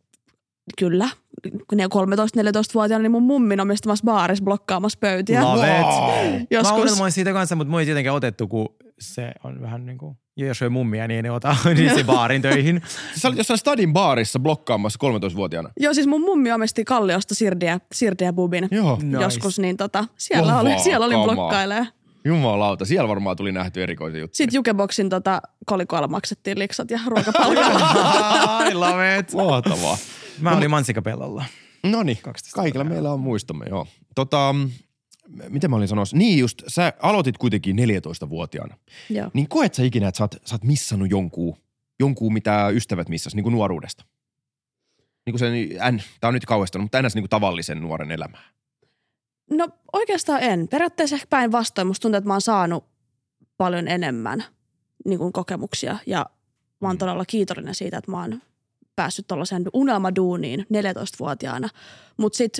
kyllä, kolmetoista-neljätoista-vuotiaana, niin mun mummin omistamassa baarissa blokkaamassa pöytiä. Love it. Wow. Joskus. Mä unelmoin siitä kanssa, mutta mua ei tietenkään otettu, kun se on vähän niin kuin, jos on mummia, niin ei ne ota niissä baarin töihin. Sä olit jossain stadin baarissa blokkaamassa kolmetoistavuotiaana. Joo, siis mun mummi omisti Kalliosta Sirdiä, Sirdiä Bubin Joo. Nice. joskus, niin tota, siellä, Kovaa oli, siellä olin kamaa. blokkailemaan. Jumalauta, siellä varmaan tuli nähty erikoisia juttuja. Sitten Jukeboxin tota, kolikoilla maksettiin liksat ja ruokapalveluja. I love it. Mahtavaa. Mä olin mansikapellolla. Noniin, kaikilla meillä on muistomme, joo. Tota, miten mä olin sanossa? Niin just, sä aloitit kuitenkin neljätoistavuotiaana. Joo. Niin koet sä ikinä, että sä oot, sä oot missannut jonkun, jonkun, mitä ystävät missas, niin kuin nuoruudesta? Niin kuin se, tää on nyt kauhistanut, mutta ennäs niin kuin tavallisen nuoren elämää. No oikeastaan en. Periaatteessa ehkä päinvastoin. Musta tuntuu, että mä oon saanut paljon enemmän niin kuin kokemuksia ja mä oon todella kiitollinen siitä, että mä oon päässyt tollaiseen unelmaduuniin neljätoistavuotiaana. Mutta sitten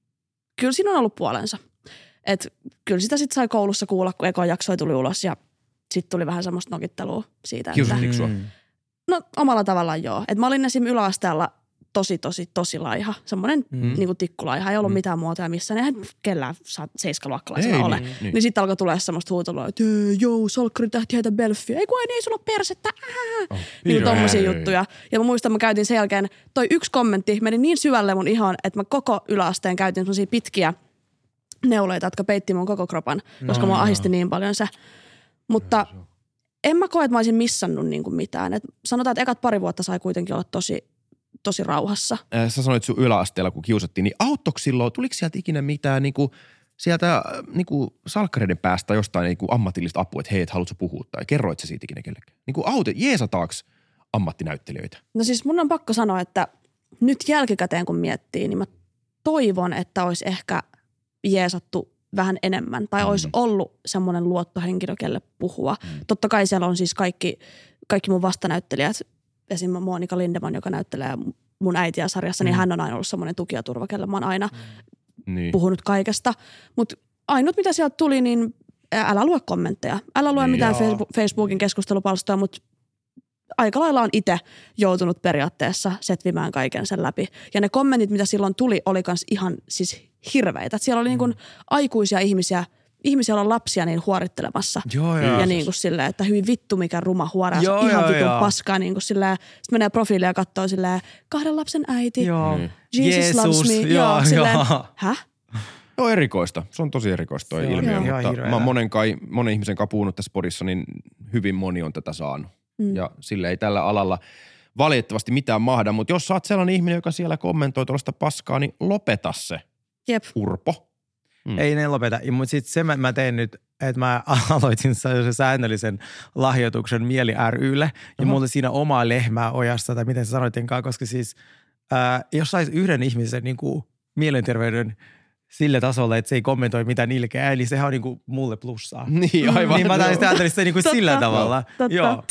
kyllä siinä on ollut puolensa. Että kyllä sitä sitten sai koulussa kuulla, kun eko jaksoi tuli ulos ja sitten tuli vähän semmoista nokittelua siitä. Kiusattiinko sua? Mm. No omalla tavallaan joo. Et mä olin esimerkiksi yläasteella tosi, tosi, tosi laiha. Semmoinen mm. niinku tikkulaiha. Ei ollut mm. mitään muotoja missään. Eihän kellään seiskaluokkalaisella Ei, ole. niin, Niin, niin. niin sitten alkoi tulla semmoista huutelua, että joo, salkkarin tähti heitä belfiä. Ei kun ei, ei sulla ole persettä. Oh, niin kuin tommosia ei. juttuja. Ja mä muistan, mä käytin sen jälkeen, toi yksi kommentti meni niin syvälle mun ihon, että mä koko yläasteen käytin semmosia pitkiä neuleita, jotka peitti mun koko kropan, koska No, mua joo. ahisti niin paljon se. Mutta en mä koe, että mä olisin missannut niinku mitään. Et sanotaan, että ekat pari vuotta sai kuitenkin olla tosi, tosi rauhassa. Äh, Sä sanoit sun yläasteella, kun kiusattiin, niin auttoiko silloin, tuliko sieltä ikinä mitään niin kuin, sieltä äh, niin kuin salkkareiden päästä jostain niin kuin ammatillista apua, että hei, et haluatko puhua tai kerroit sä siitä ikinä kellekään? Niin kuin autot, jeesataaks ammattinäyttelijöitä? No siis mun on pakko sanoa, että nyt jälkikäteen kun miettii, niin mä toivon, että olisi ehkä jeesattu vähän enemmän tai olisi ollut semmoinen luottohenkilö, kelle puhua. Mm. Totta kai siellä on siis kaikki, kaikki mun vastanäyttelijät, esimerkiksi Monika Lindeman, joka näyttelee mun äitiä sarjassa, mm. niin hän on aina ollut semmoinen tuki ja turva, kelle mä oon aina mm. Niin. puhunut kaikesta. Mutta ainut mitä sieltä tuli, niin älä lue kommentteja. Älä lue Niin. mitään Joo. Facebook- Facebookin keskustelupalstoja, mutta aika lailla on itse joutunut periaatteessa setvimään kaiken sen läpi. Ja ne kommentit, mitä silloin tuli, oli kans ihan siis hirveitä. Et siellä oli mm. niin kuin aikuisia ihmisiä, ihmisiä, joilla on lapsia niin huorittelemassa. Joo, joo. Ja niin kuin silleen, että hyvin vittu mikä ruma huora. Joo, Ihan joo, vitun joo. paskaa niin kuin silleen. Sitten menee profiiliin ja katsoo silleen, kahden lapsen äiti. Joo. Niin. Jesus loves me. Joo, Joo, silleen, joo. häh? No erikoista. Se on tosi erikoista toi Se on ilmiö, ihan mutta hirveetä. mä oon monen, kai, monen ihmisen kanssa puhunut tässä podissa, niin hyvin moni on tätä saanut. Mm. Ja sille ei tällä alalla valitettavasti mitään mahda, mutta jos sä oot sellainen ihminen, joka siellä kommentoi tuollaista paskaa, niin lopeta se, Jep. Urpo. Mm. Ei ne lopeta, mutta sitten se mä, mä tein nyt, että mä aloitin se säännöllisen lahjoituksen Mieli ry:lle ja mulla oli siinä omaa lehmää ojassa, tai miten sä sanoittinkaan, koska siis ää, jos sais yhden ihmisen niin kuin mielenterveyden sille tasolle, että se ei kommentoi mitään ilkeää, eli sehän on niin kuin mulle plussaa. Niin, aivan. Niin mä taisin ajatella sitä niin kuin Totta. sillä tavalla. Totta. Joo.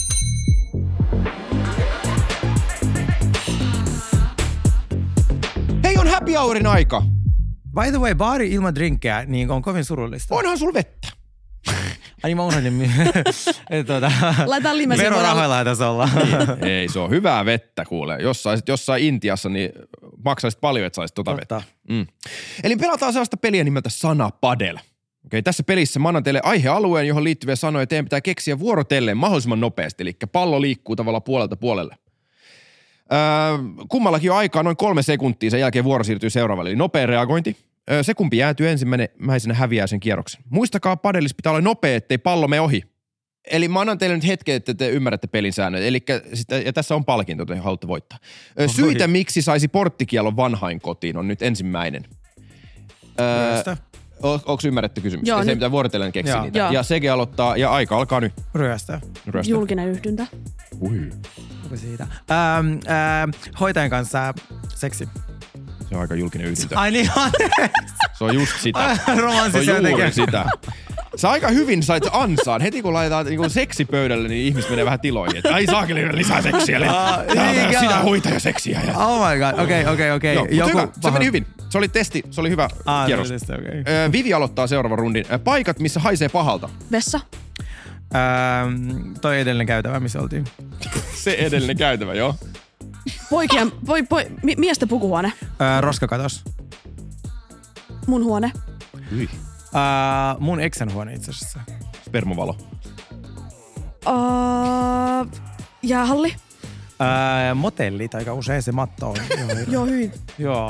Hei, on happy hourin aika. By the way, baari ilman drinkkejä niin on kovin surullista. Onhan sul vettä. Ai mä unohdin. tuota, Laitetaan limesi. verorahoilla tässä olla. Ei, se on hyvää vettä, kuule. Jos saisit jossain Intiassa, niin maksaisit paljon, että saisit tota Totta. vettä. Mm. Eli pelataan sellaista peliä nimeltä Sana Padel. Okei, tässä pelissä mä annan teille aihealueen, johon liittyviä sanoja teidän pitää keksiä vuorotellen mahdollisimman nopeasti. Eli pallo liikkuu tavallaan puolelta puolelle. Öö, kummallakin on aikaa noin kolme sekuntia, sen jälkeen vuoro siirtyy seuraavalle. Eli nopea reagointi. Öö, se kumpi jäätyy ensimmäisenä häviää sen kierroksen. Muistakaa, padelissa pitää olla nopea, ettei pallo mene ohi. Eli mä annan teille nyt hetken, että te ymmärrätte pelin säännöt. Eli ja tässä on palkinto, jota haluatte voittaa. Ö, syitä, Oi. miksi saisi porttikielon vanhain kotiin, on nyt ensimmäinen. Öö, Onko ymmärretty kysymys? Joo, se ei mitään vuorotellen keksiä Joo. niitä. Joo. Ja Sege aloittaa ja aika alkaa nyt. Ryöstö. Ryöstö. Julkinen yhdyntä. Ui. Onko siitä? Ähm, ähm, hoitajan kanssa seksi. Se on aika julkinen yhdyntä. Ai niin on. Se on just sitä. Romanssi se on juuri tekee. sitä. Sä aika hyvin sait ansaan. Heti kun laitetaan niin seksipöydälle, niin ihmiset menee vähän tiloihin. Että ai saakeli lisää seksiä. Uh, sitä hoitaja seksiä. Ja... Oh my god. Okei, okei, okei. Se meni hyvin. Se oli testi. Se oli hyvä ah, kierros. Testi, okay. Vivi aloittaa seuraavan rundin. Paikat, missä haisee pahalta. Vessa. Ähm, toi edellinen käytävä, missä oltiin. Se edellinen käytävä, joo. Poikien, poi, poi, miesten pukuhuone. Äh, roskakatos. Mun huone. Hyi. Uh, mun eksän huone itse asiassa. Spermovalo. Uh, jäähalli. Uh, motellit aika usein se matto on. Joo, hyi. Joo.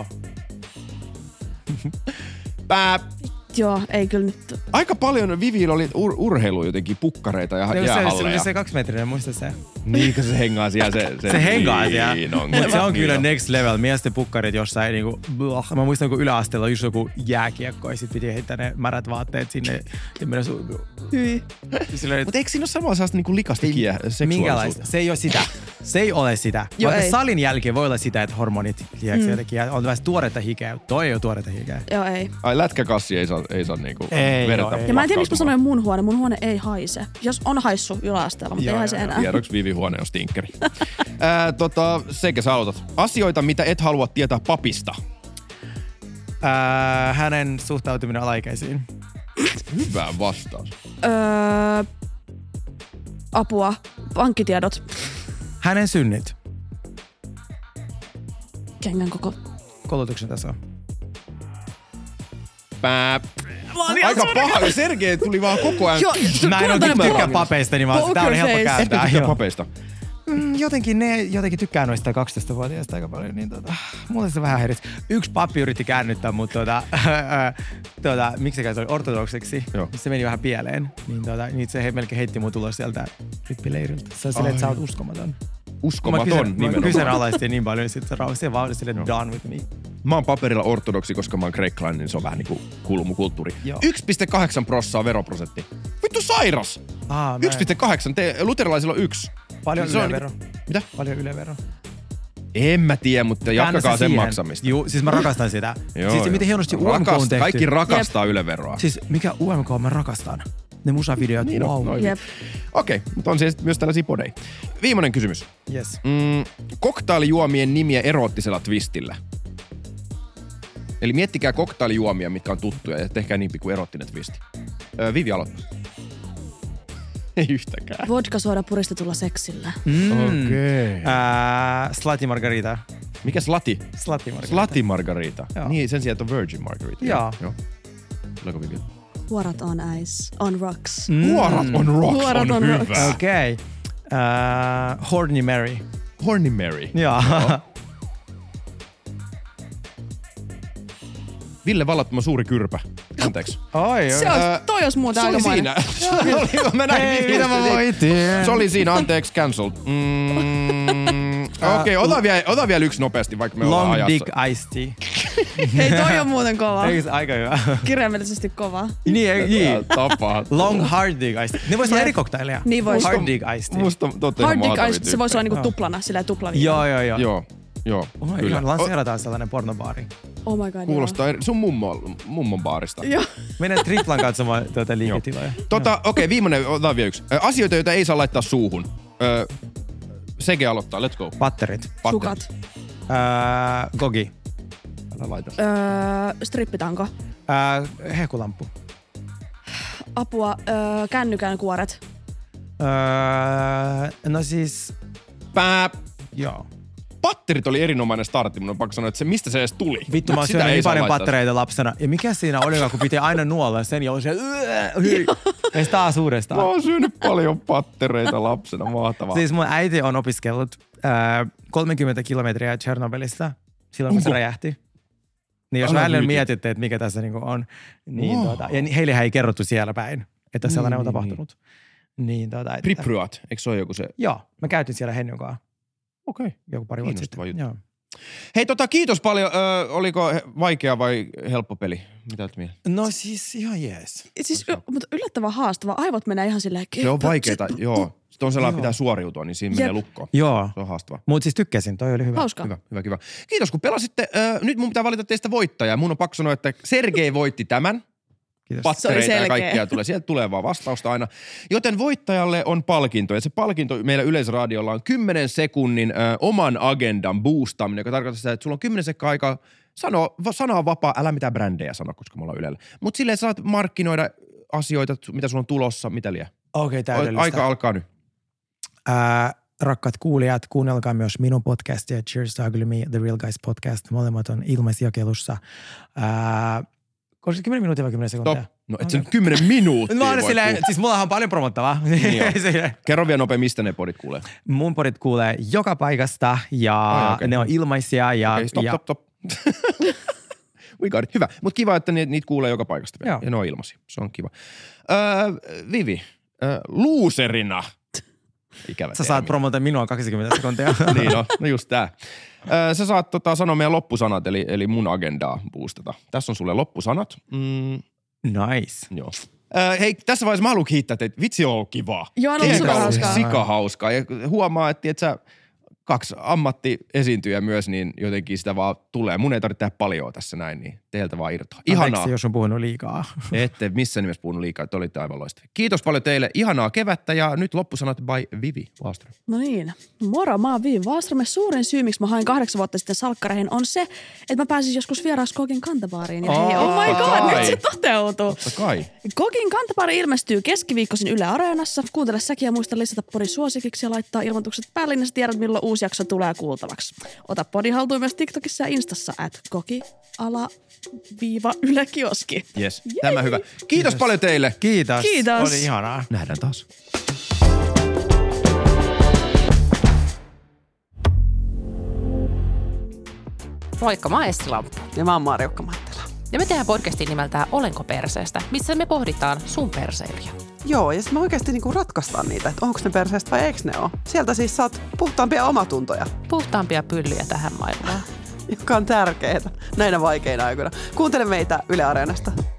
Pää. Joo, ei kyllä nyt. Aika paljon Vivillä oli ur- urheilu jotenkin, pukkareita ja jäähalleja. Se, se kaksimetrinen, muista se. Niin, kun se hengaa siellä. Se, se, se hengaa siellä. Niin on. Mutta se on kyllä niin next level. Miesten pukkarit jossain niinku, blah. Mä muistan, kun yläasteella just joku jääkiekko ja sit piti heittää ne märät vaatteet sinne ja mennä sun... Hyi. Mutta eikö siinä ole samalla sellaista niinku likasta kieh, seksuaalisuutta? Minkälaista? Se ei ole sitä. Se ei ole sitä. Joo, Vaikka ei. salin jälkeen voi olla sitä, että hormonit lieksi mm. jotenkin. On vähän tuoretta hikeä. Toi ei ole tuoretta hikeä. Joo, ei. Ai lätkäkassi ei saa, ei saa niinku ei, verta. Joo, ei. Ja mä en tiedä, miksi mä sanoin mun huone. Mun huone ei haise. Jos on haissu yläasteella, mutta joo, ei haise enää. Tiedoksi Vivi huone on stinkeri. Ää, tota, Seke, sä aloitat. Asioita, mitä et halua tietää papista. Ää, hänen suhtautuminen alaikäisiin. Hyvä vastaus. Öö, apua. Pankkitiedot. Hänen synnit. Kengän koko. Koulutuksen taso. Pää. Aika paha. Sergei tuli vaan koko ajan. Jo, mä en oikein tykkää papeista, niin vaan tää on helppo kääntää. Etkä tykkää papeista. Mm, jotenkin ne jotenkin tykkää noista kaksitoistavuotiaista aika paljon, niin tota, mulle se vähän häiritsee. Yksi pappi yritti käännyttää mut tuota, tuota miksikään se oli ortodokseksi, se meni vähän pieleen. Niin, tuota, niin se he melkein heitti mun tulos sieltä rippileiriltä. Se on silleen, että sä oot uskomaton. Uskomaton kyse, nimenomaan. Mä kyseenalaistin niin paljon, sit se rauhoisi vaan silleen done with me. Mä oon paperilla ortodoksi, koska mä oon kreikkalainen, niin se on vähän niinku kuuluu mun kulttuuri. yksi pilkku kahdeksan prosenttia veroprosentti. Vittu sairas! Aa, yksi pilkku kahdeksan, te luterilaisilla on yksi. Paljon niin ylevero. Niin, mitä? Paljon ylevero. En mä tiedä, mutta jatkakaa sen maksamista. Juu, siis mä rakastan sitä. Joo, siis miten hienosti U M K on tehty. Kaikki rakastaa Jep. yleveroa. Siis mikä U M K mä rakastan? Ne musavideot, niin wow. Okei, okay, mutta on siis myös tällaisia podeja. Viimeinen kysymys. Yes. Mm, koktailijuomien nimiä eroottisella twistillä. Eli miettikää koktailijuomia, mitkä on tuttuja, ja tehkää niin pikku eroottinen twisti. Öö, Vivi aloittaa. Ei yhtäkään. Vodka soda puristetulla seksillä. Mm. Okei. Okay. Uh, Slutty margarita. Mikä slati? Slutty margarita. Slutty margarita. Joo. Niin, sen sijaan, että on virgin margarita. Joo. Joo. Tuleeko Vivi? Huorat on ice. On rocks. Mm. Huorat on rocks Huorat on, on hyvä. Rocks. Okei. Okay. Uh, Horny Mary. Horny Mary. Joo. Ville Vallattoman suuri kyrpä. Anteeksi. Oi, se on, toi olisi muuten aika aikamoinen. Se oli siinä. Mä näin Hei, mitä mä voitin. Se oli siinä, anteeksi, cancelled. Mm, Okei, okay, ota, vielä, ota vielä yksi nopeasti, vaikka me Long ollaan ajassa. Dick Iced Tea. Hei, toi on muuten kova. Eikö se aika hyvä? Kirjaimellisesti kova. Niin, ei, niin. Tapahtuu. Long Hard Dick Iced Tea. Ne vois olla eri koktaileja. Niin vois. Hard Dick Iced Tea. Musta totta Hard Dick Iced Tea, se voisi olla niinku tuplana, silleen tuplaviina. Joo, joo, joo. Joo, joo. Oh, kyllä. Lanseerataan sellainen pornobaari. Oh my god, kuulostaa eri, sun mummo, mummon baarista. Joo. Menen triplan katsomaan tuota liiketiloja. Tota, okei, okay, viimeinen, otetaan vielä yksi. Asioita, joita ei saa laittaa suuhun. Öö, Sege aloittaa, let's go. Patterit. Sukat. Öö, gogi. Älä laita. Öö, strippitanko. Öö, hehkulamppu. Apua, öö, kännykän kuoret. Öö, no siis... Pää. Joo. Patterit oli erinomainen startti, mun on pakko sanoa, että se, mistä se edes tuli. Vittu, mä oon syönyt niin paljon pattereita lapsena. Ja mikä siinä olikaan, kun piti aina nuolla sen ja oli se... Ja sitä taas uudestaan. Mä oon syönyt paljon pattereita lapsena, mahtavaa. Siis mun äiti on opiskellut äh, kolmekymmentä kilometriä Tchernobylistä silloin, kun se räjähti. Niin jos välillä mietitte, että mikä tässä niinku on, niin oh. tuota, ja heille ei kerrottu siellä päin, että sellainen niin, on tapahtunut. Niin, tota, että... Pripyat, eikö se ole joku se? Joo, mä käytin siellä Henjon kanssa. Okei. Okay. Joku pari vuotta sitten. Joo. Hei, tota, kiitos paljon. Ö, oliko vaikea vai helppo peli? Mitä olet mieltä? No siis ihan jees. Siis mutta yllättävän haastava. Aivot menee ihan silleen... Se on vaikeeta, joo. Sitten on sellainen, pitää suoriutua, niin siinä Jep. menee lukkoon. Joo. Se on haastava. Mutta siis tykkäsin, toi oli hyvä. Hauska. Hyvä, hyvä, hyvä. Kiitos kun pelasitte. Ö, nyt mun pitää valita teistä voittajaa. Mun on pakko sanoa, että Sergei voitti tämän. Kiitos. Pattereita ja kaikkea tulee. Sieltä tulee vaan vastausta aina. Joten voittajalle on palkinto. Ja se palkinto meillä Yleisradiolla on kymmenen sekunnin ö, oman agendan boostaaminen, joka tarkoittaa sitä, että sulla on kymmenen sekkaa aikaa sanoa, sana on vapaa, älä mitään brändejä sano, koska me ollaan Ylellä. Mutta silleen saat markkinoida asioita, mitä sulla on tulossa, mitä liian. Okei, okay, täydellistä. Aika alkaa nyt. Ää, rakkaat kuulijat, kuunnelkaa myös minun podcastia Cheers to Ugly Me, The Real Guys podcast. Molemmat on ilmaisjakelussa. Ää, Olisiko kymmenen minuuttia vai kymmenen sekuntia? Top. No et se nyt kymmenen minuuttia Mä oon silleen, siis mullahan on paljon promottavaa. Niin kerro vielä nopea, mistä ne podit kuulee. Mun podit kuulee joka paikasta ja Ai, okay. ne on ilmaisia. Ja, okay, stop, ja... stop, stop. We got it. Hyvä. Mutta kiva, että niitä, niitä kuulee joka paikasta vielä. Joo. Ja ne on ilmaisia. Se on kiva. Öö, Vivi, öö, luuserina. Ikävä Sä saat promota minua kaksikymmentä sekuntia. Niin no, no just tää. Öö, sä saat tota, sanoa meidän loppusanat, eli, eli mun agendaa boostata. Tässä on sulle loppusanat. Mm. Nice. Joo. Öö, hei, tässä vaiheessa mä haluan kiittää teitä. Vitsi on ollut kivaa. Joo, on ollut super hauskaa. Sika hauskaa. Ja huomaa, että et sä kaksi ammattiesiintyjä myös, niin jotenkin sitä vaan tulee. Mun ei tarvitse tehdä paljon tässä näin, niin teiltä vaan irtoa. Ihanaa. Anteeksi, jos on puhunut liikaa. Ette missään nimessä puhunut liikaa, te olitte aivan loistavia. Kiitos paljon teille. Ihanaa kevättä ja nyt loppusanat by Vivi Wahlström. No niin. Moro, mä oon Vivi Wahlström. Suurin syy, miksi mä hain kahdeksan vuotta sitten salkkareihin, on se, että mä pääsin joskus vieraaksi Kokin kantabaariin. Ja hei, oh my god, kai. nyt se toteutuu. Totta kai. Kokin kantabaari ilmestyy keskiviikkoisin Yle Areenassa. Kuuntele säkin ja muista lisätä podi suosikiksi ja laittaa ilmoitukset päälle, niin sä tiedät, milloin uusi jakso tulee kuultavaksi. Ota podi haltuun myös TikTokissa ja Instassa at koki ala viiva Yle Kioski. Yes, tämä hyvä. Kiitos, Kiitos paljon teille. Kiitos. Kiitos. Oli ihanaa. Nähdään taas. Moikka, mä oon Essi Lamppu. Ja mä oon Marjukka Mattila. Ja me tehdään podcastin nimeltään Olenko perseestä, missä me pohditaan sun perseilijä. Joo, ja sitten me oikeasti niinku ratkaistaan niitä, että onko ne perseestä vai eikö ne ole. Sieltä siis saat puhtaampia omatuntoja. Puhtaampia pyllyjä tähän maailmaan. Joka on tärkeää näinä vaikeina aikoina. Kuuntele meitä Yle Areenasta.